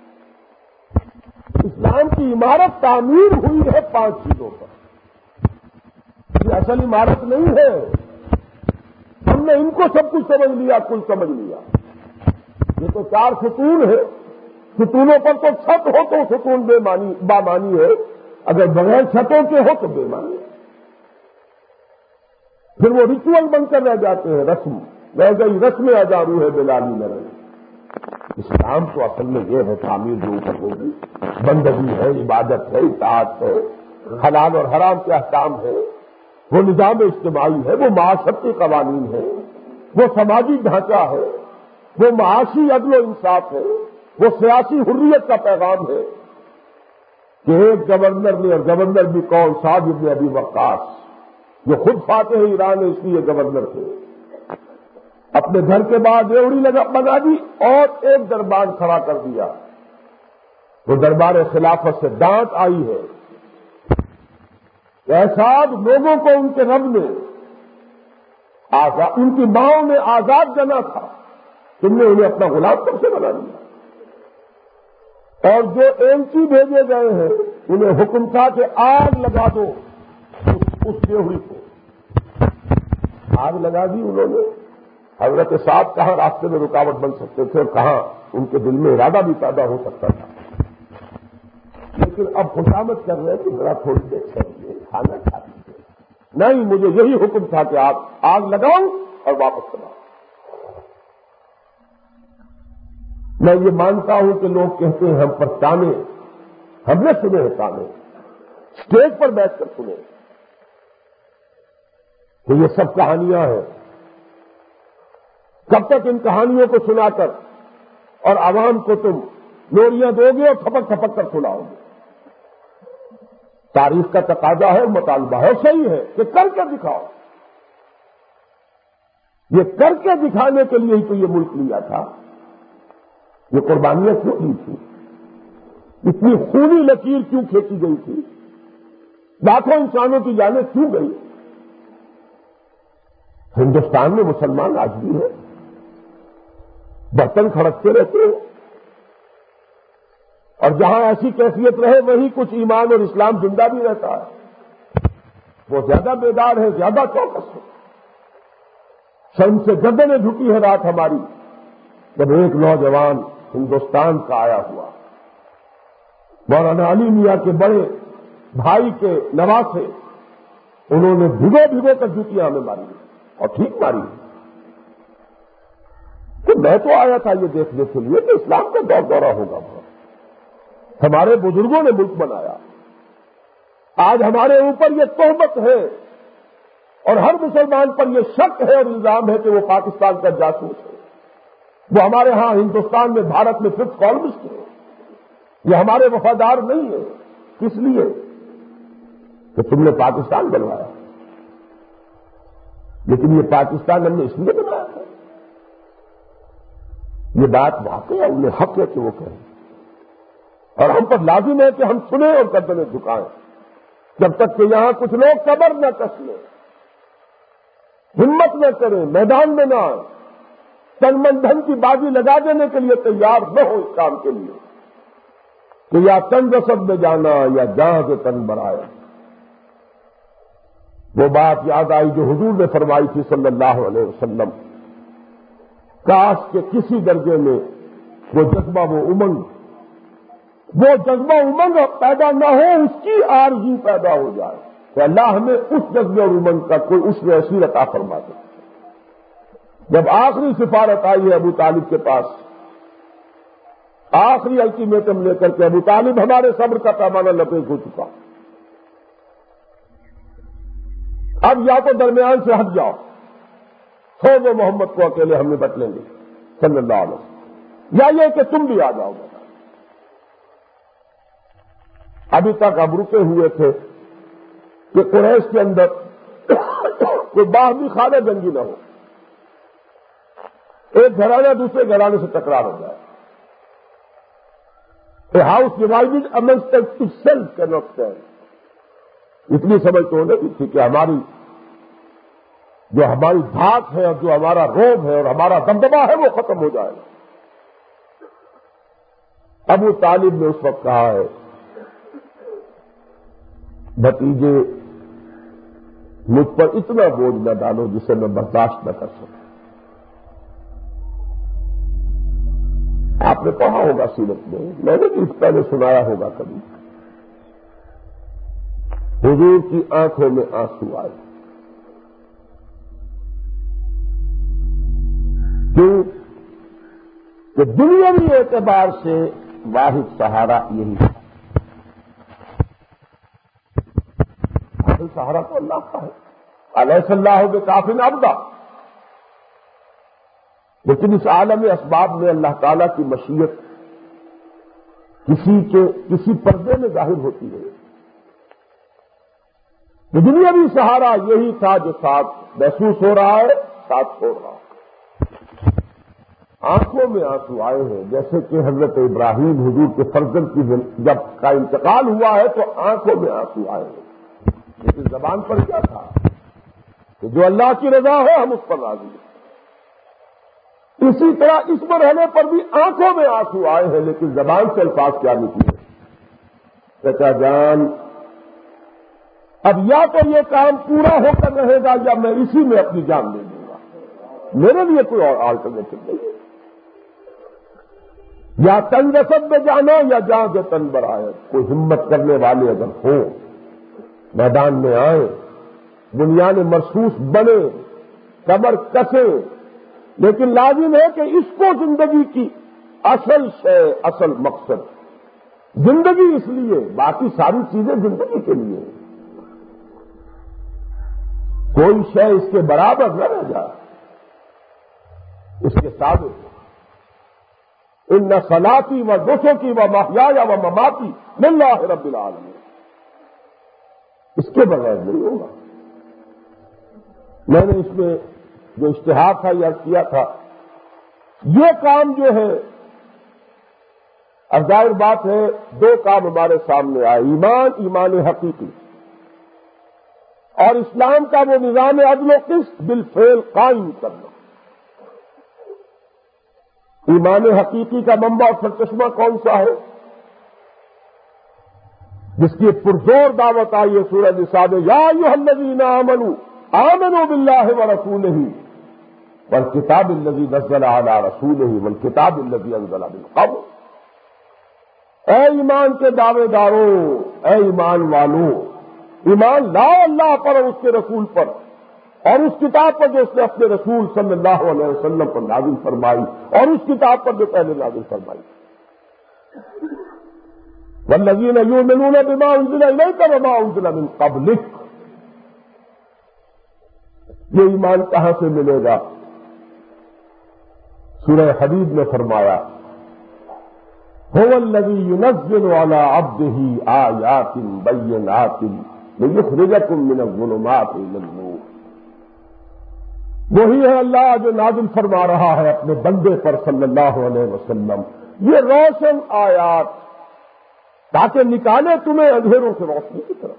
Speaker 1: اسلام کی عمارت تعمیر ہوئی ہے 5 چیزوں پر. یہ اصل عمارت نہیں ہے. ہم نے ان کو سب کچھ سمجھ لیا، کل سمجھ لیا. یہ تو 4 ستون ہے، ستونوں پر تو چھت ہو تو ستون بامانی ہے، اگر بغیر چھتوں کے ہو تو بے معنی ہے. پھر وہ ریچول بن کر رہ جاتے ہیں، رسم رہ گئی، رسم اجارو ہے بلالی نہ رہی. اسلام تو اصل میں یہ ہے تعمیر جو اوپر ہوگی، بندگی ہے، عبادت ہے، اطاعت ہے، حلال اور حرام کے احکام ہے، وہ نظام اجتماعی ہے، وہ معاشرتی قوانین ہے، وہ سماجی ڈھانچہ ہے، وہ معاشی عدل و انصاف ہے، وہ سیاسی حریت کا پیغام ہے. کہ ایک گورنر نے، اور گورنر بھی کون؟ سعد بن ابی وقاص، جو خود فاتح ایران ہے اس لیے گورنر تھے. اپنے گھر کے بعد ریوڑی بنا دی اور ایک دربار کھڑا کر دیا. وہ دربار خلافت سے ڈانٹ آئی ہے کہ سعد، لوگوں کو ان کے رب نے ان کی ماؤں نے آزاد جنا تھا، تم نے انہیں اپنا غلام کب سے بنا دیا. اور جو ایلچی بھیجے گئے ہیں انہیں حکم تھا کہ آگ لگا دو اس ڈیوڑی کو. آگ لگا دی انہوں نے. حضرت صاحب کہاں راستے میں رکاوٹ بن سکتے تھے اور کہاں ان کے دل میں ارادہ بھی پیدا ہو سکتا تھا. لیکن اب خوشامد کر رہے ہیں کہ ذرا تھوڑی دیر چلیے، کھانا کھا لیجیے. نہیں، مجھے یہی حکم تھا کہ آپ آگ لگاؤ اور واپس چلاؤ۔ میں یہ مانتا ہوں کہ لوگ کہتے ہیں ہم پر تانے، ہم نے سنے ہیں تانے، اسٹیج پر بیٹھ کر سنے کہ یہ سب کہانیاں ہیں۔ کب تک ان کہانیوں کو سنا کر اور عوام کو تم لوریاں دو گے اور تھپک تھپک کر سناؤ گے؟ تاریخ کا تقاضا ہے، مطالبہ ہے، صحیح ہے کہ کر کے دکھاؤ۔ یہ کر کے دکھانے کے لیے ہی تو یہ ملک لیا تھا، یہ قربانیاں کیوں دی تھی، اتنی خونی لکیر کیوں کھینچی گئی تھی، لاکھوں انسانوں کی جانیں کیوں گئی؟ ہندوستان میں مسلمان آج بھی ہے، برتن کھڑکتے رہتے ہیں، اور جہاں ایسی کیفیت رہے وہیں کچھ ایمان اور اسلام زندہ بھی رہتا ہے۔ وہ زیادہ بیدار ہے، زیادہ چوکس ہے۔ شرم سے گردنیں جھکی ہے رات ہماری جب ایک نوجوان ہندوستان کا آیا ہوا مولانا علی میاں کے بڑے بھائی کے نواسے، انہوں نے بھگو بھگو کر جوتیاں ہمیں ماری اور ٹھیک ماری۔ تو میں تو آیا تھا یہ دیکھنے کے لیے کہ اسلام کا دور دورہ ہوگا۔ ہمارے بزرگوں نے ملک بنایا، آج ہمارے اوپر یہ تہمت ہے اور ہر مسلمان پر یہ شک ہے اور الزام ہے کہ وہ پاکستان کا جاسوس ہے، وہ ہمارے ہاں ہندوستان میں بھارت میں ففتھ کالمسٹ ہے، یہ ہمارے وفادار نہیں ہے۔ کس لیے؟ کہ تم نے پاکستان بنوایا، لیکن یہ پاکستان ہم نے اس لیے بنایا تھا۔ یہ بات واقعی ہے، انہیں حق ہے کہ وہ کہیں، اور ہم پر لازم ہے کہ ہم سنیں اور گردنیں جھکائیں جب تک کہ یہاں کچھ لوگ کمر نہ کس لیں، ہمت نہ کریں، میدان میں نہ آئیں، تن من دھن کی بازی لگا دینے کے لیے تیار نہ ہو اس کام کے لیے کہ یا تن رسد میں جانا یا جہاں سے تن برائے۔ وہ بات یاد آئی جو حضور نے فرمائی تھی صلی اللہ علیہ وسلم، کاش کہ کسی درجے میں وہ جذبہ وہ جذبہ امنگ پیدا نہ ہو، اس کی آرزو پیدا ہو جائے کہ اللہ ہمیں اس جذبے اور امنگ کا کوئی عشر ایسی عطا فرما دے۔ جب آخری سفارت آئی ہے ابو طالب کے پاس، آخری الٹیمیٹم لے کر کے ابو طالب ہمارے صبر کا پیمانہ لپیٹ ہو چکا، اب یا تو درمیان سے ہٹ جاؤ، چھوڑ دو محمد کو اکیلے ہم نپٹ لیں گے صلی اللہ علیہ وسلم، یا یہ کہ تم بھی آ جاؤ گے۔ ابھی تک اب رکے ہوئے تھے کہ قریش کے اندر کوئی باہمی خانہ جنگی نہ ہو، ایک گھرانہ دوسرے گھرانے سے ٹکرار ہو جائے۔ A house divided amongst itself can not stand. اتنی سمجھ تو ہونے کی تھی کہ ہماری دھاک ہے اور جو ہمارا روب ہے اور ہمارا دمدمہ ہے وہ ختم ہو جائے گا۔ ابو طالب نے اس وقت کہا ہے، بھتیجے مجھ پر اتنا بوجھ نہ ڈالو جسے میں برداشت نہ کر سکوں۔ آپ نے پڑھا ہوگا سیرت میں نے بھی پہلے سنایا ہوگا کبھی، حضور کی آنکھوں میں آنسو آئے۔ کیوں؟ کہ دنیاوی اعتبار سے واحد سہارا یہی ہے، اصل سہارا تو اللہ کا ہے، الیس اللہ بکافٍ عبدا۔ لیکن اس عالم اسباب میں اللہ تعالیٰ کی مشیت کسی پردے میں ظاہر ہوتی ہے۔ تو دنیاوی سہارا یہی تھا جو ساتھ محسوس ہو رہا ہے، ساتھ چھوڑ رہا ہے۔ آنکھوں میں آنسو آئے ہیں، جیسے کہ حضرت ابراہیم حضور کے فرزند کی جب کا انتقال ہوا ہے تو آنکھوں میں آنسو آئے ہیں، لیکن زبان پر کیا تھا کہ جو اللہ کی رضا ہے ہم اس پر راضی ہیں۔ اسی طرح اس مرحلے پر بھی آنکھوں میں آنسو آئے ہیں، لیکن زبان سے الفاظ کیا نکلے؟ چچا جان، اب یا تو یہ کام پورا ہو کر رہے گا یا میں اسی میں اپنی جان دے دوں گا، میرے لیے کوئی اور آلٹرنیٹو نہیں ہے۔ یا تن رسد میں جانا یا جہاں جو تن بر آئے۔ کوئی ہمت کرنے والے اگر ہوں میدان میں آئیں، بنیان مرصوص بنے، کمر کسے، لیکن لازم ہے کہ اس کو زندگی کی اصل شے، اصل مقصد، زندگی اس لیے، باقی ساری چیزیں زندگی کے لیے، کوئی شے اس کے برابر نہ رہ جائے، اس کے ثابت ان صلاتی و نسکی و محیای و مماتی للہ رب العالمین، اس کے بغیر نہیں ہوگا۔ میں نے اس میں جو اشتہار تھا یا کیا تھا، یہ کام جو ہے، اب ظاہر بات ہے دو کام ہمارے سامنے آئے، ایمان حقیقی، اور اسلام کا وہ نظام عدل و قسط بالفعل قائم کرنا۔ ایمان حقیقی کا منبع اور سرچشمہ کون سا ہے؟ جس کی پرزور دعوت آئی ہے سورہ نساء میں، یا ایھا الذین آمنوا آمنوا باللہ ورسولہ والکتاب الذی نزل علی رسولہ والکتاب الذی انزل من قبل۔ اے ایمان کے دعوے داروں، اے ایمان والوں، ایمان لاؤ اللہ پر اور اس کے رسول پر، اور اس کتاب پر جو اس نے اپنے رسول صلی اللہ علیہ وسلم پر نازل فرمائی، اور اس کتاب پر جو پہلے نازل فرمائی۔ والذین یؤمنون بما انزل الیک وما انزل من قبلک، یہ ایمان کہاں سے ملے گا؟ سورہ حدید میں فرمایا، هو الذی ينزل على عبده آیات بینات لیخرجکم من الظلمات الى النور۔ وہی ہے اللہ جو نازل فرما رہا ہے اپنے بندے پر صلی اللہ علیہ وسلم یہ روشن آیات، تاکہ نکالے تمہیں اندھیروں سے روشنی کی طرف۔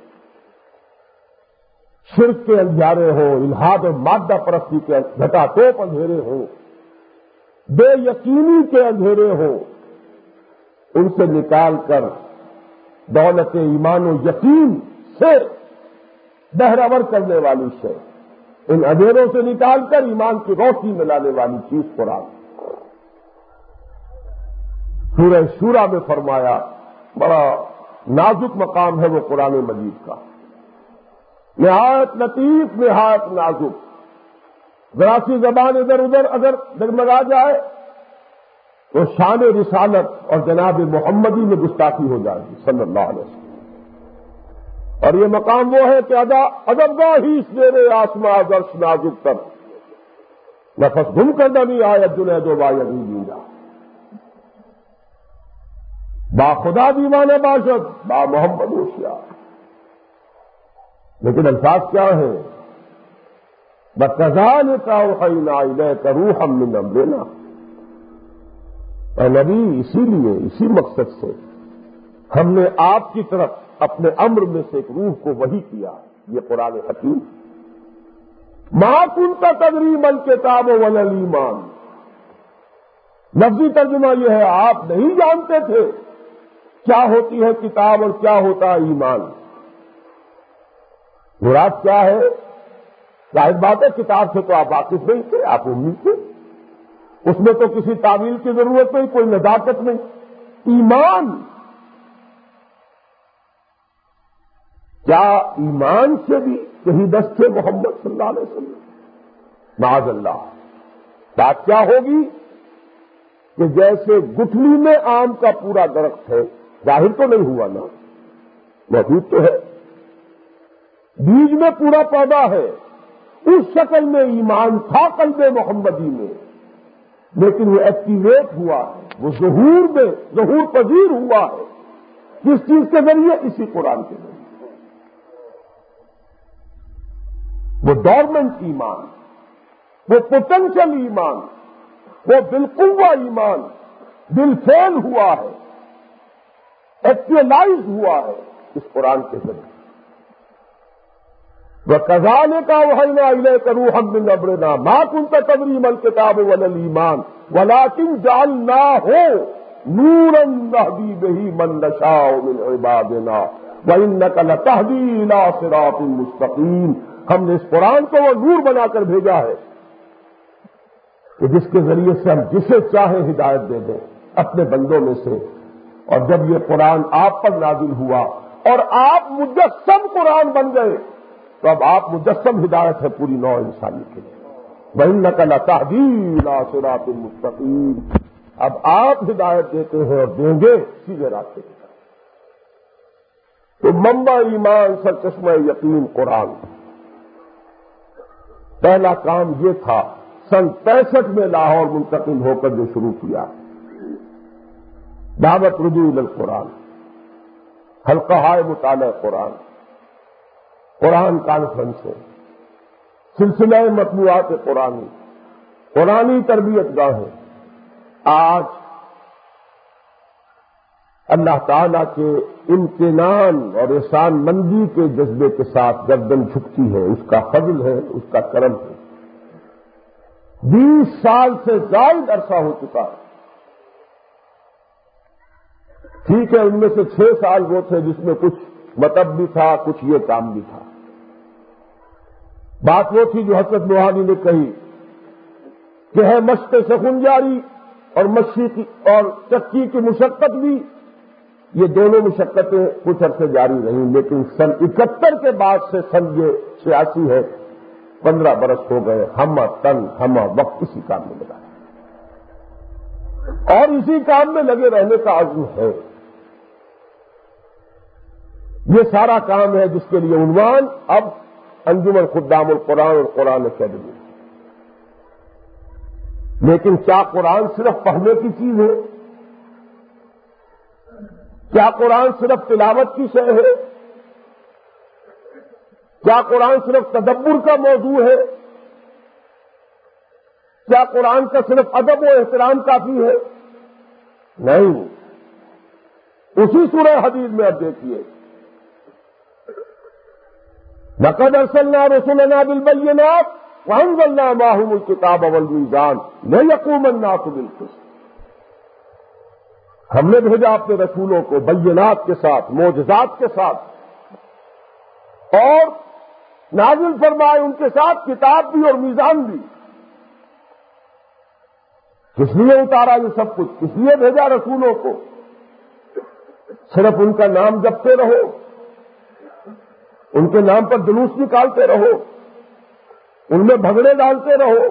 Speaker 1: شرک کے اندھیرے ہوں، الحاد اور مادہ پرستی کے گھٹا ٹوپ اندھیرے ہوں، بے یقینی کے اندھیرے ہوں، ان سے نکال کر دولت ایمان و یقین سے بہرور کرنے والی شے، ان اندھیروں سے نکال کر ایمان کی روشنی میں لانے والی چیز قرآن۔ سورہ شورى میں فرمایا، بڑا نازک مقام ہے وہ قرآن مجید کا، نہایت لطیف، نہایت نازک، ذرا سی زبان ادھر ادھر اگر ڈگمگا جائے تو شان رسالت اور جناب محمدی میں گستاخی ہو جائے گی صلی اللہ علیہ وسلم۔ اور یہ مقام وہ ہے کہ ادبگاہ ہی سیرے آسماں عرش نازک تر، نفس گم کردہ نہیں آیت جنید و باید دینا، با خدا دیوانہ باشد با محمد ہوشیار۔ لیکن الفاظ کیا ہیں؟ وَكَذَلِكَ أَوْحَيْنَا إِلَيْكَ رُوحًا مِّنْ أَمْرِنَا۔ اے نبی، اسی لیے، اسی مقصد سے ہم نے آپ کی طرف اپنے امر میں سے ایک روح کو وحی کیا، یہ قرآن حکیم۔ مَا كُنتَ تَدْرِي مَا الْكِتَابُ وَلَا الْإِيمَانُ، لفظی ترجمہ یہ ہے آپ نہیں جانتے تھے کیا ہوتی ہے کتاب اور کیا ہوتا ہے ایمان۔ مراد کیا ہے؟ ظاہر بات ہے کتاب سے تو آپ واقف نہیں تھے، آپ امی تھے، اس میں تو کسی تعویل کی ضرورت نہیں، کوئی نزاکت نہیں۔ ایمان، کیا ایمان سے بھی کہیں دست تھے محمد صلی اللہ علیہ وسلم؟ معاذ اللہ۔ بات کیا ہوگی کہ جیسے گٹھلی میں آم کا پورا درخت ہے، ظاہر تو نہیں ہوا نا، موجود تو ہے، بیج میں پورا پودا ہے، اس شکل میں ایمان تھا قلب محمدی میں، لیکن وہ ایکٹیویٹ ہوا ہے، وہ ظہور پذیر ہوا ہے، کس چیز کے ذریعے؟ اسی قرآن کے ذریعے۔ وہ ڈورمنٹ ایمان، وہ پوٹینشل ایمان، وہ بالقوہ ایمان بالفعل ہوا ہے، ایکچوئلائز ہوا ہے اس قرآن کے ذریعے۔ وَكَذَلِكَ أَوْحَيْنَا إِلَيْكَ رُوحًا مِّنْ أَمْرِنَا مَا كُنتَ تَدْرِي مَا الْكِتَابُ وَلَا الْإِيمَانُ وَلَٰكِن جَعَلْنَاهُ نُورًا نَّهْدِي بِهِ مَن نَّشَاءُ مِنْ عِبَادِنَا وَإِنَّكَ لَتَهْدِي إِلَىٰ صِرَاطٍ مُّسْتَقِيمٍ۔ ہم نے اس قرآن کو وہ نور بنا کر بھیجا ہے کہ جس کے ذریعے سے ہم جسے چاہے ہدایت دے دیں اپنے بندوں میں سے۔ اور جب یہ قرآن آپ پر نازل ہوا اور آپ مجسم قرآن بن گئے تو اب آپ مجسم ہدایت ہے پوری نوع انسانی کے لیے. وَإِنَّكَ لَتَهْدِي إِلَىٰ صِرَاطٍ مُّسْتَقِيمٍ. اب آپ ہدایت دیتے ہیں اور دیں گے سیدھے راستے کی طرف. تو منبع ایمان سرچشمہ یقین قرآن. پہلا کام یہ تھا سن 65 میں لاہور منتقل ہو کر جو شروع کیا دعوت رجوع الی القرآن، حلقہ مطالعہ قرآن، قرآن کانفرنس ہے، سلسلہ مطبوعات قرآنی، قرآنی تربیت گاہیں. آج اللہ تعالی کے امتنان اور احسان مندی کے جذبے کے ساتھ گردن جھکتی ہے. اس کا فضل ہے، اس کا کرم ہے. 20 سال سے زائد عرصہ ہو چکا ہے. ٹھیک ہے، ان میں سے 6 سال وہ تھے جس میں کچھ مطلب بھی تھا، کچھ یہ کام بھی تھا. بات وہ تھی جو حضرت موہانی نے کہی کہ ہے مشق سخن جاری اور مشی کی اور چکی کی مشقت بھی. یہ دونوں مشقتیں کچھ عرصے جاری رہیں، لیکن سن 71 کے بعد سے سن یہ 86 ہے، 15 برس ہو گئے. ہم تن ہم وقت اسی کام میں لگا اور اسی کام میں لگے رہنے کا عزم ہے. یہ سارا کام ہے جس کے لیے عنوان اب انجمن خدام القرآن اور قرآن اکیڈمی. لیکن کیا قرآن صرف پڑھنے کی چیز ہے؟ کیا قرآن صرف تلاوت کی شے ہے؟ کیا قرآن صرف تدبر کا موضوع ہے؟ کیا قرآن کا صرف ادب و احترام کافی ہے؟ نہیں. اسی سورہ حدید میں اب دیکھیے لَقَدْ أَرْسَلْنَا رُسُلَنَا بِالْبَيِّنَاتِ وَأَنزَلْنَا مَعَهُمُ الْكِتَابَ وَالْمِيزَانَ لِيَقُومَ النَّاسُ بِالْقِسْطِ. ہم نے بھیجا اپنے رسولوں کو بینات کے ساتھ، معجزات کے ساتھ، اور نازل فرمائے ان کے ساتھ کتاب بھی اور میزان بھی. کس لیے اتارا یہ سب کچھ؟ کس لیے بھیجا رسولوں کو؟ صرف ان کا نام جپتے رہو، ان کے نام پر جلوس نکالتے رہو، ان میں بھگڑے ڈالتے رہو،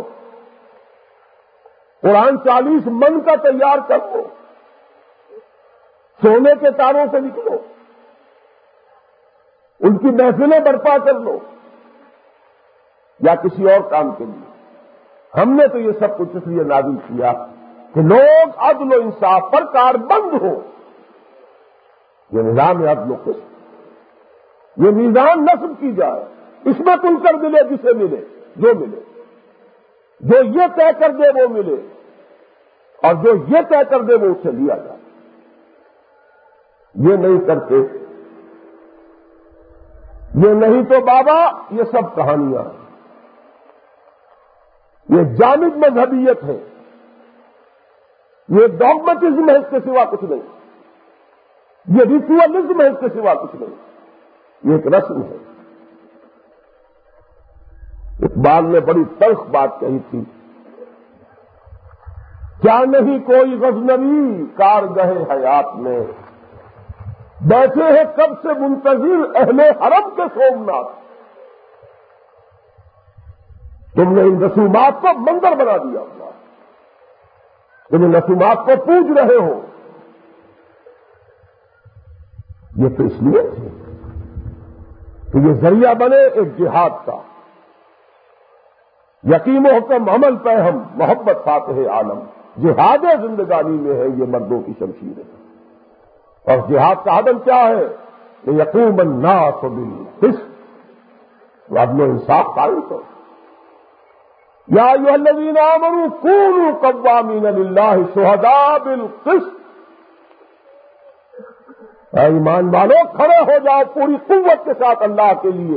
Speaker 1: قرآن 40 من کا تیار کر دو، سونے کے تاروں سے نکلو، ان کی محفلیں برپا کر لو، یا کسی اور کام کے لیے؟ ہم نے تو یہ سب کچھ اس لیے نازل کیا کہ لوگ عدل و انصاف پر کاربند ہو. یہ نظام ہے عدل و قسط. یہ میزان نصب کی جائے، اس میں تل کر ملے جسے ملے، جو ملے، جو یہ طے کر دے وہ ملے، اور جو یہ طے کر دے وہ اسے لیا جائے. یہ نہیں کرتے. یہ نہیں تو بابا یہ سب کہانیاں ہیں. یہ جامد مذہبیت ہے، یہ ڈاگمٹزم ہے، اس کے سوا کچھ نہیں. یہ ریچولزم ہے، اس کے سوا کچھ نہیں. یہ ایک رسم ہے. اقبال نے بڑی تلخ بات کہی تھی، کیا نہیں کوئی غزنوی کارگہ حیات میں، بیٹھے ہیں کب سے منتظر اہل حرم کے سومناتھ. تم نے ان رسومات کو مندر بنا دیا ہوا، تم ان رسومات کو پوج رہے ہو. یہ تو اس لیے تھے کہ یہ ذریعہ بنے ایک جہاد کا. یقین و حکم عمل پہ ہم محبت فاتح عالم. جہاد زندگانی میں ہے یہ مردوں کی شمشیر ہے. اور جہاد کا عدم کیا ہے؟ کہ یقوم الناس بالقسط، عدل و انصاف قائم کرو. یا ایھا الذین آمنوا کونوا قوامین للہ شہداء بالقسط. اے ایمان والو کھڑے ہو جاؤ پوری قوت کے ساتھ اللہ کے لیے.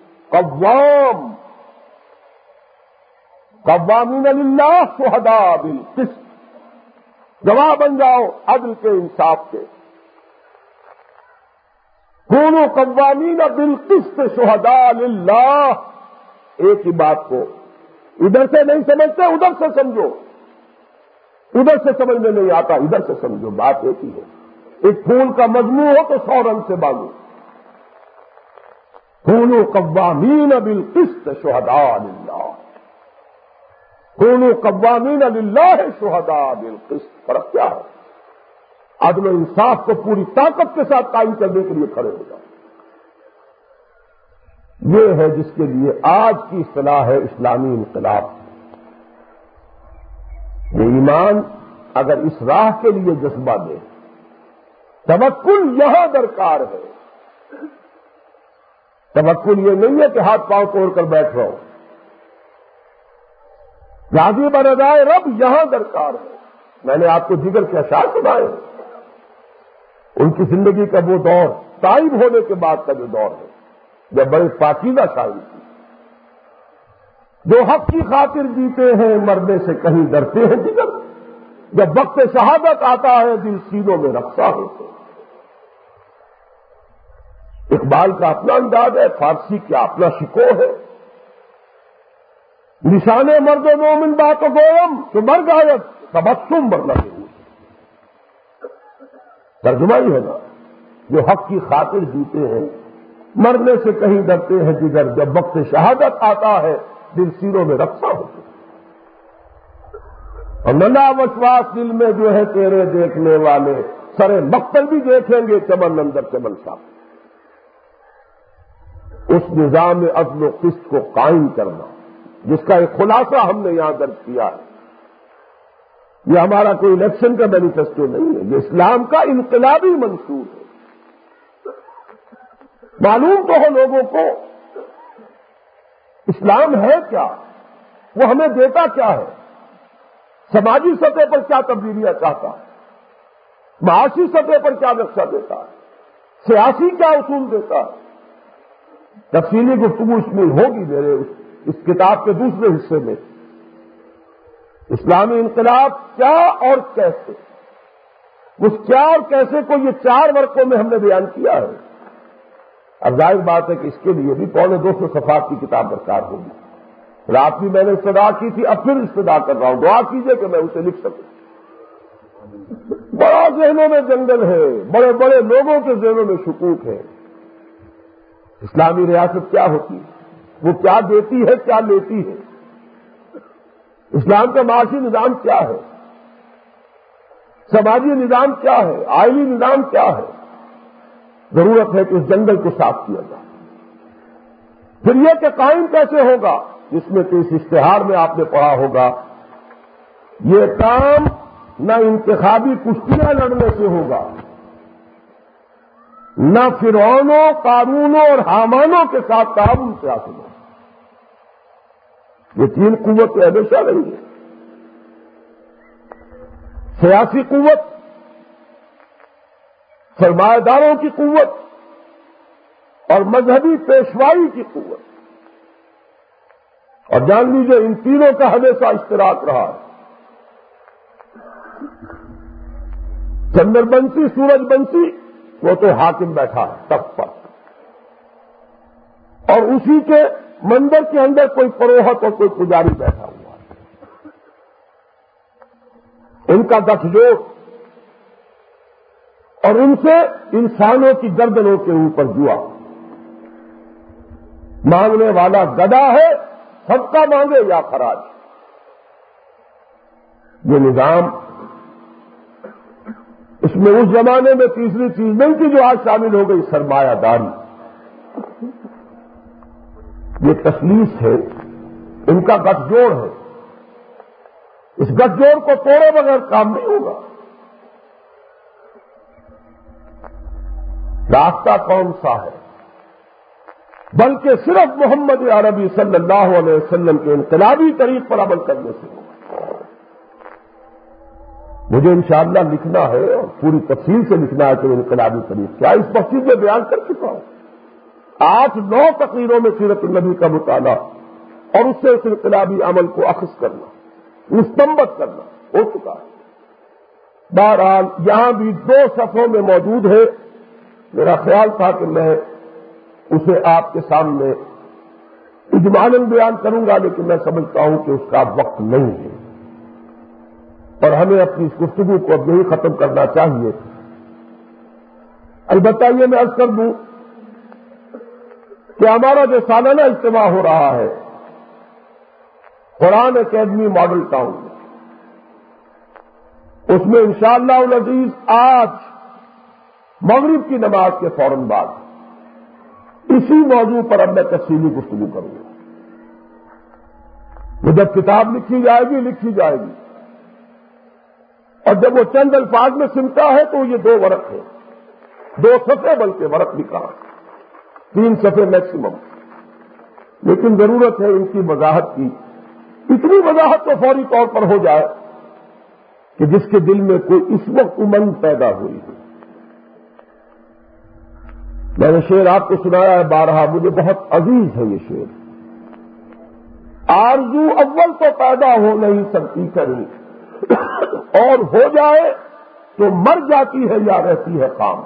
Speaker 1: قوامین للہ شہداء بالقسط، گواہ بن جاؤ عدل کے، انصاف کے. کونوا قوامین بالقسط شہداء للہ. ایک ہی بات کو ادھر سے نہیں سمجھتے ادھر سے سمجھو، ادھر سے سمجھ میں نہیں آتا ادھر سے سمجھو. بات ایک ہی ہے. ایک پھول کا مجموع ہو تو 100 رنگ سے باندھو. کونوا قوامین بالقسط شہداء للہ، کونوا قوامین للہ شہداء بالقسط۔ فرق کیا ہے؟ عدل و انصاف کو پوری طاقت کے ساتھ قائم کرنے کے لیے کھڑے ہو جاؤ۔ یہ ہے جس کے لیے آج کی اصطلاح ہے اسلامی انقلاب۔ یہ ایمان اگر اس راہ کے لیے جذبہ دے، توکل یہاں درکار ہے۔ توکل یہ نہیں ہے کہ ہاتھ پاؤں توڑ کر بیٹھ رہا ہو، راضی برضائے رب یہاں درکار ہے۔ میں نے آپ کو جگر کے اشعار سنائے، ان کی زندگی کا وہ دور تائب ہونے کے بعد کا جو دور ہے، جب بڑے پاکیزہ شاعری تھی، جو حق کی خاطر جیتے ہیں مرنے سے کہیں ڈرتے ہیں جگر، جب وقت شہادت آتا ہے دل سینوں میں رقصہ ہوتے ہیں۔ اقبال کا اپنا انداز ہے، فارسی کا اپنا شکو ہے۔ نشان مرد و مومن بات و گویم کہ مر گایت تبسم بر لبے ہوئے۔ ترجمہ ہی ہے نا، جو حق کی خاطر جیتے ہیں مرنے سے کہیں ڈرتے ہیں جگر، جب وقت شہادت آتا ہے دل سینوں میں رقصہ ہوتے ہیں۔ اور نندا وسواس دل میں جو ہے تیرے دیکھنے والے سرے مقتل بھی دیکھیں گے چمن اندر چمن صاحب۔ اس نظام عدل و قسط کو قائم کرنا جس کا ایک خلاصہ ہم نے یہاں درج کیا ہے، یہ ہمارا کوئی الیکشن کا مینیفیسٹو نہیں ہے، یہ اسلام کا انقلابی منشور ہے۔ معلوم تو ہو لوگوں کو اسلام ہے کیا، وہ ہمیں دیتا کیا ہے، سماجی سطح پر کیا تبدیلیاں چاہتا ہے، معاشی سطح پر کیا نقشہ دیتا ہے، سیاسی کیا اصول دیتا ہے۔ تفصیلی گفتگو اس میں ہوگی میرے اس کتاب کے دوسرے حصے میں، اسلامی انقلاب کیا اور کیسے۔ اس کیا اور کیسے کو یہ 4 ورقوں میں ہم نے بیان کیا ہے۔ اب ظاہر بات ہے کہ اس کے لیے بھی 250 صفحات کی کتاب درکار ہوگی۔ رات بھی میں نے ابتدا کی تھی، اب پھر ابتدا کر رہا ہوں، دعا کیجئے کہ میں اسے لکھ سکوں۔ بڑا ذہنوں میں جنگل ہے، بڑے بڑے لوگوں کے ذہنوں میں شکوک ہے۔ اسلامی ریاست کیا ہوتی ہے، وہ کیا دیتی ہے، کیا لیتی ہے، اسلام کا معاشی نظام کیا ہے، سماجی نظام کیا ہے، آئلی نظام کیا ہے۔ ضرورت ہے کہ اس جنگل کو صاف کیا جائے۔ پھر یہ کہ قائم کیسے ہوگا، جس میں کہ اس اشتہار میں آپ نے پڑھا ہوگا، یہ کام نہ انتخابی کشتیاں لڑنے سے ہوگا، نہ فرعونوں، قارونوں اور حامانوں کے ساتھ تعاون سے حاصل ہوگا۔ یہ 3 قوتیں ہمیشہ رہی ہیں، سیاسی قوت، سرمایہ داروں کی قوت اور مذہبی پیشوائی کی قوت۔ اور جان لیجیے ان تینوں کا ہمیشہ اشتراک رہا ہے۔ چندر بنسی، سورج بنسی، وہ تو حاکم بیٹھا ہے تخت پر، اور اسی کے مندر کے اندر کوئی پروہت اور کوئی پجاری بیٹھا ہوا ہے۔ ان کا گٹھ جوڑ اور ان سے انسانوں کی گردنوں کے اوپر جوا۔ مانگنے والا گدا ہے، سب کا مانگے یا خراج۔ یہ نظام، اس میں اس زمانے میں تیسری چیز نہیں تھی جو آج شامل ہو گئی، سرمایہ داری۔ یہ تسلیس ہے، ان کا گٹھ جوڑ ہے۔ اس گٹھ جوڑ کو توڑے بغیر کام نہیں ہوگا۔ راستہ کون سا ہے؟ بلکہ صرف محمد عربی صلی اللہ علیہ وسلم کے انقلابی طریق پر عمل کرنے سے ہوگا۔ مجھے انشاءاللہ لکھنا ہے اور پوری تفصیل سے لکھنا ہے کہ انقلابی طریق کیا، اس تفصیل میں بیان کر چکا ہوں۔ 8-9 تقریروں میں سیرت النبی کا مطالعہ اور اس سے اس انقلابی عمل کو اخذ کرنا، مستنبط کرنا ہو چکا ہے۔ بہرحال یہاں بھی 2 صفحوں میں موجود ہے، میرا خیال تھا کہ میں اسے آپ کے سامنے اجمالاً بیان کروں گا، لیکن میں سمجھتا ہوں کہ اس کا وقت نہیں ہے اور ہمیں اپنی اس گفتگو کو اب یہی ختم کرنا چاہیے۔ البتہ یہ میں عرض کر دوں کہ ہمارا جو سالانہ اجتماع ہو رہا ہے قرآن اکیڈمی ماڈل ٹاؤن میں، اس میں انشاءاللہ العزیز آج مغرب کی نماز کے فوراً بعد اسی موضوع پر اب میں تفصیلی گفتگو کروں گا۔ وہ جب کتاب لکھی جائے گی اور جب وہ چند الفاظ میں سمتا ہے تو یہ 2 ورق ہے، 2 صفحے، بلکہ ورق بھی کہا 3 صفحے میکسیمم، لیکن ضرورت ہے ان کی وضاحت کی، اتنی وضاحت تو فوری طور پر ہو جائے کہ جس کے دل میں کوئی اس وقت امنگ پیدا ہوئی ہے۔ میں نے شعر آپ کو سنایا ہے بارہا، مجھے بہت عزیز ہے یہ شعر۔ آرزو اول تو پیدا ہو نہیں سکتی کہیں، اور ہو جائے تو مر جاتی ہے یا رہتی ہے خام۔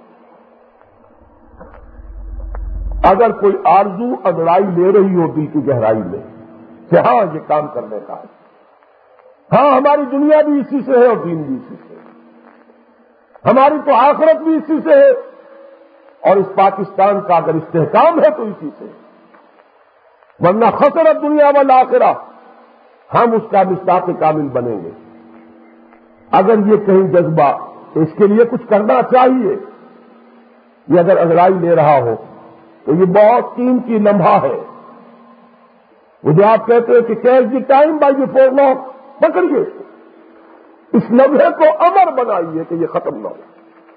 Speaker 1: اگر کوئی آرزو انگڑائی لے رہی ہو دل کی گہرائی میں کہ ہاں یہ کام کرنے کا ہے، ہاں ہماری دنیا بھی اسی سے ہے اور دین بھی اسی سے ہے، ہماری تو آخرت بھی اسی سے ہے، اور اس پاکستان کا اگر استحکام ہے تو اسی سے، ورنہ خسرت دنیا والآخرہ، ہم اس کا مصداق کامل بنیں گے۔ اگر یہ کہیں جذبہ کہ اس کے لیے کچھ کرنا چاہیے، یہ اگر انگڑائی لے رہا ہو تو یہ بہت قیمتی لمحہ ہے۔ وہ جو آپ کہتے ہیں کہ catch the time by before not, پکڑیے اس لمحے کو امر بنائیے کہ یہ ختم نہ ہو۔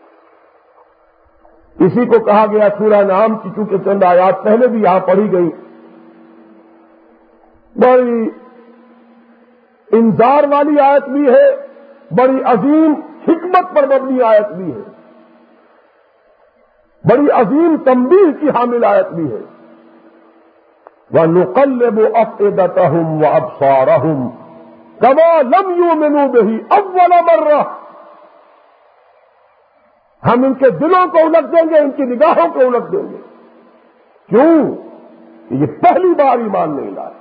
Speaker 1: اسی کو کہا گیا سورہ نعم کی، چونکہ چند آیات پہلے بھی یہاں پڑھی گئی، بڑی انذار والی آیت بھی ہے، بڑی عظیم حکمت پر مبنی آیت بھی ہے، بڑی عظیم تنبیہ کی حامل آیت بھی ہے۔ وَنُقَلِّبُ أَفْئِدَتَهُمْ وَأَبْصَارَهُمْ كَمَا لَمْ يُؤْمِنُوا بِهِ أَوَّلَ مَرَّةٍ، ہم ان کے دلوں کو الٹ دیں گے، ان کی نگاہوں کو الٹ دیں گے۔ کیوں؟ یہ پہلی بار ایمان نہیں لائے۔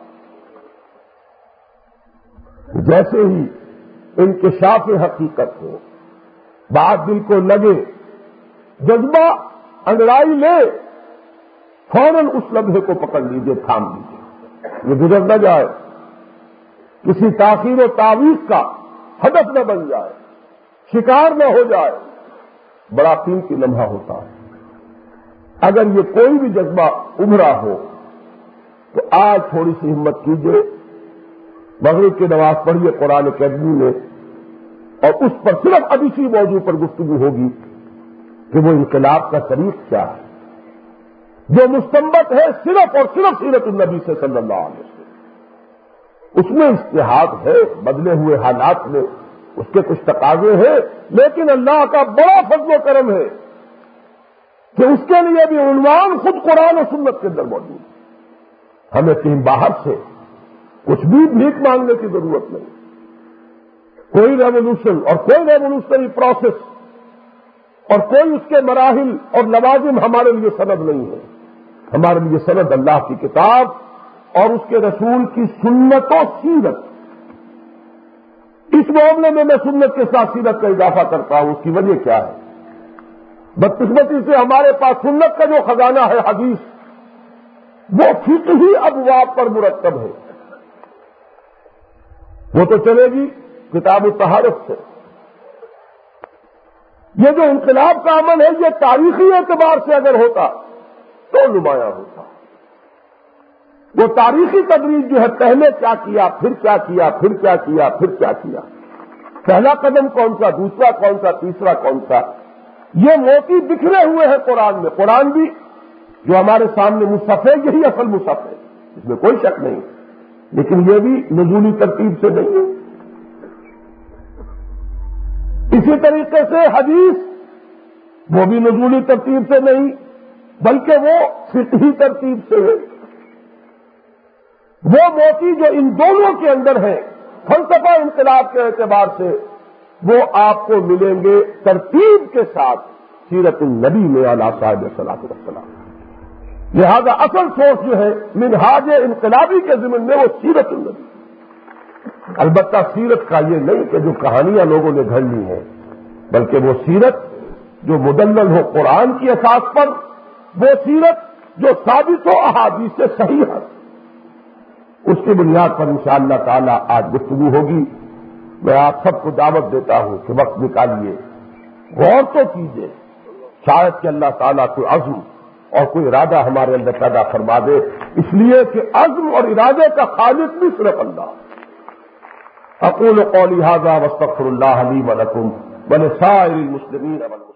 Speaker 1: جیسے ہی انکشاف حقیقت ہو، بات دل کو لگے، جذبہ انگڑائی لے، فوراً اس لمحے کو پکڑ لیجیے، تھام لیجیے، یہ گزر نہ جائے، کسی تاخیر و تعویذ کا ہدف نہ بن جائے، شکار نہ ہو جائے۔ بڑا قیمتی لمحہ ہوتا ہے۔ اگر یہ کوئی بھی جذبہ ابھرا ہو تو آج تھوڑی سی ہمت کیجیے، مغرب کی نماز پڑھیے قرآن اکیڈمی میں، اور اس پر صرف اب اسی موضوع پر گفتگو ہوگی کہ وہ انقلاب کا طریق کیا ہے جو مستنبط ہے صرف اور صرف سیرت النبی سے صلی اللہ علیہ وسلم۔ اس میں اجتہاد ہے، بدلے ہوئے حالات میں اس کے کچھ تقاضے ہیں، لیکن اللہ کا بڑا فضل و کرم ہے کہ اس کے لیے بھی عنوان خود قرآن و سنت کے اندر موجود ہے۔ ہمیں کہیں باہر سے کچھ بھی بھیک مانگنے کی ضرورت نہیں، کوئی ریولوشن اور کوئی ریولوشنری پروسیس اور کوئی اس کے مراحل اور لوازم ہمارے لیے سند نہیں ہے۔ ہمارے لیے سند اللہ کی کتاب اور اس کے رسول کی سنت و سیرت۔ اس معاملے میں میں سنت کے ساتھ سیرت کا اضافہ کرتا ہوں، اس کی وجہ کیا ہے؟ بدقسمتی سے ہمارے پاس سنت کا جو خزانہ ہے حدیث، وہ فقہی ابواب پر مرتب ہے، وہ تو چلے گی کتاب الطہارت سے۔ یہ جو انقلاب کا عمل ہے یہ تاریخی اعتبار سے اگر ہوتا تو نمایاں ہوتا۔ وہ تاریخی تدریج جو ہے، پہلے کیا کیا، پھر کیا کیا، پھر کیا کیا، پھر کیا کیا، پہلا قدم کون سا، دوسرا کون سا، تیسرا کون سا، یہ موتی بکھرے ہوئے ہیں قرآن میں۔ قرآن بھی جو ہمارے سامنے مصحف ہے یہی اصل مصحف ہے، اس میں کوئی شک نہیں، لیکن یہ بھی نزولی ترتیب سے نہیں ہے۔ اسی طریقے سے حدیث وہ بھی نزولی ترتیب سے نہیں بلکہ وہ فقہی ترتیب سے ہے۔ وہ موتی جو ان دونوں کے اندر ہیں فلسفہ انقلاب کے اعتبار سے، وہ آپ کو ملیں گے ترتیب کے ساتھ سیرت النبی میں علیہ صاحب صلاۃ والسلام۔ لہذا اصل سوچ جو ہے منہاج انقلابی کے ضمن میں وہ سیرت النبی۔ البتہ سیرت کا یہ نہیں کہ جو کہانیاں لوگوں نے گھڑ لی ہیں، بلکہ وہ سیرت جو مدلل ہو قرآن کی اساس پر، وہ سیرت جو ثابت ہو احادیث سے صحیح ہے، اس کی بنیاد پر انشاءاللہ تعالی آج گفتگو ہوگی۔ میں آپ سب کو دعوت دیتا ہوں کہ وقت نکالیے، غور تو کیجیے، شاید کہ اللہ تعالیٰ کوئی عزم اور کوئی ارادہ ہمارے اندر پیدا فرما دے، اس لیے کہ عزم اور ارادے کا خالق بھی صرف اللہ۔ اقول قولی ھذا واستغفر اللہ لی ولکم ولسائر المسلمین۔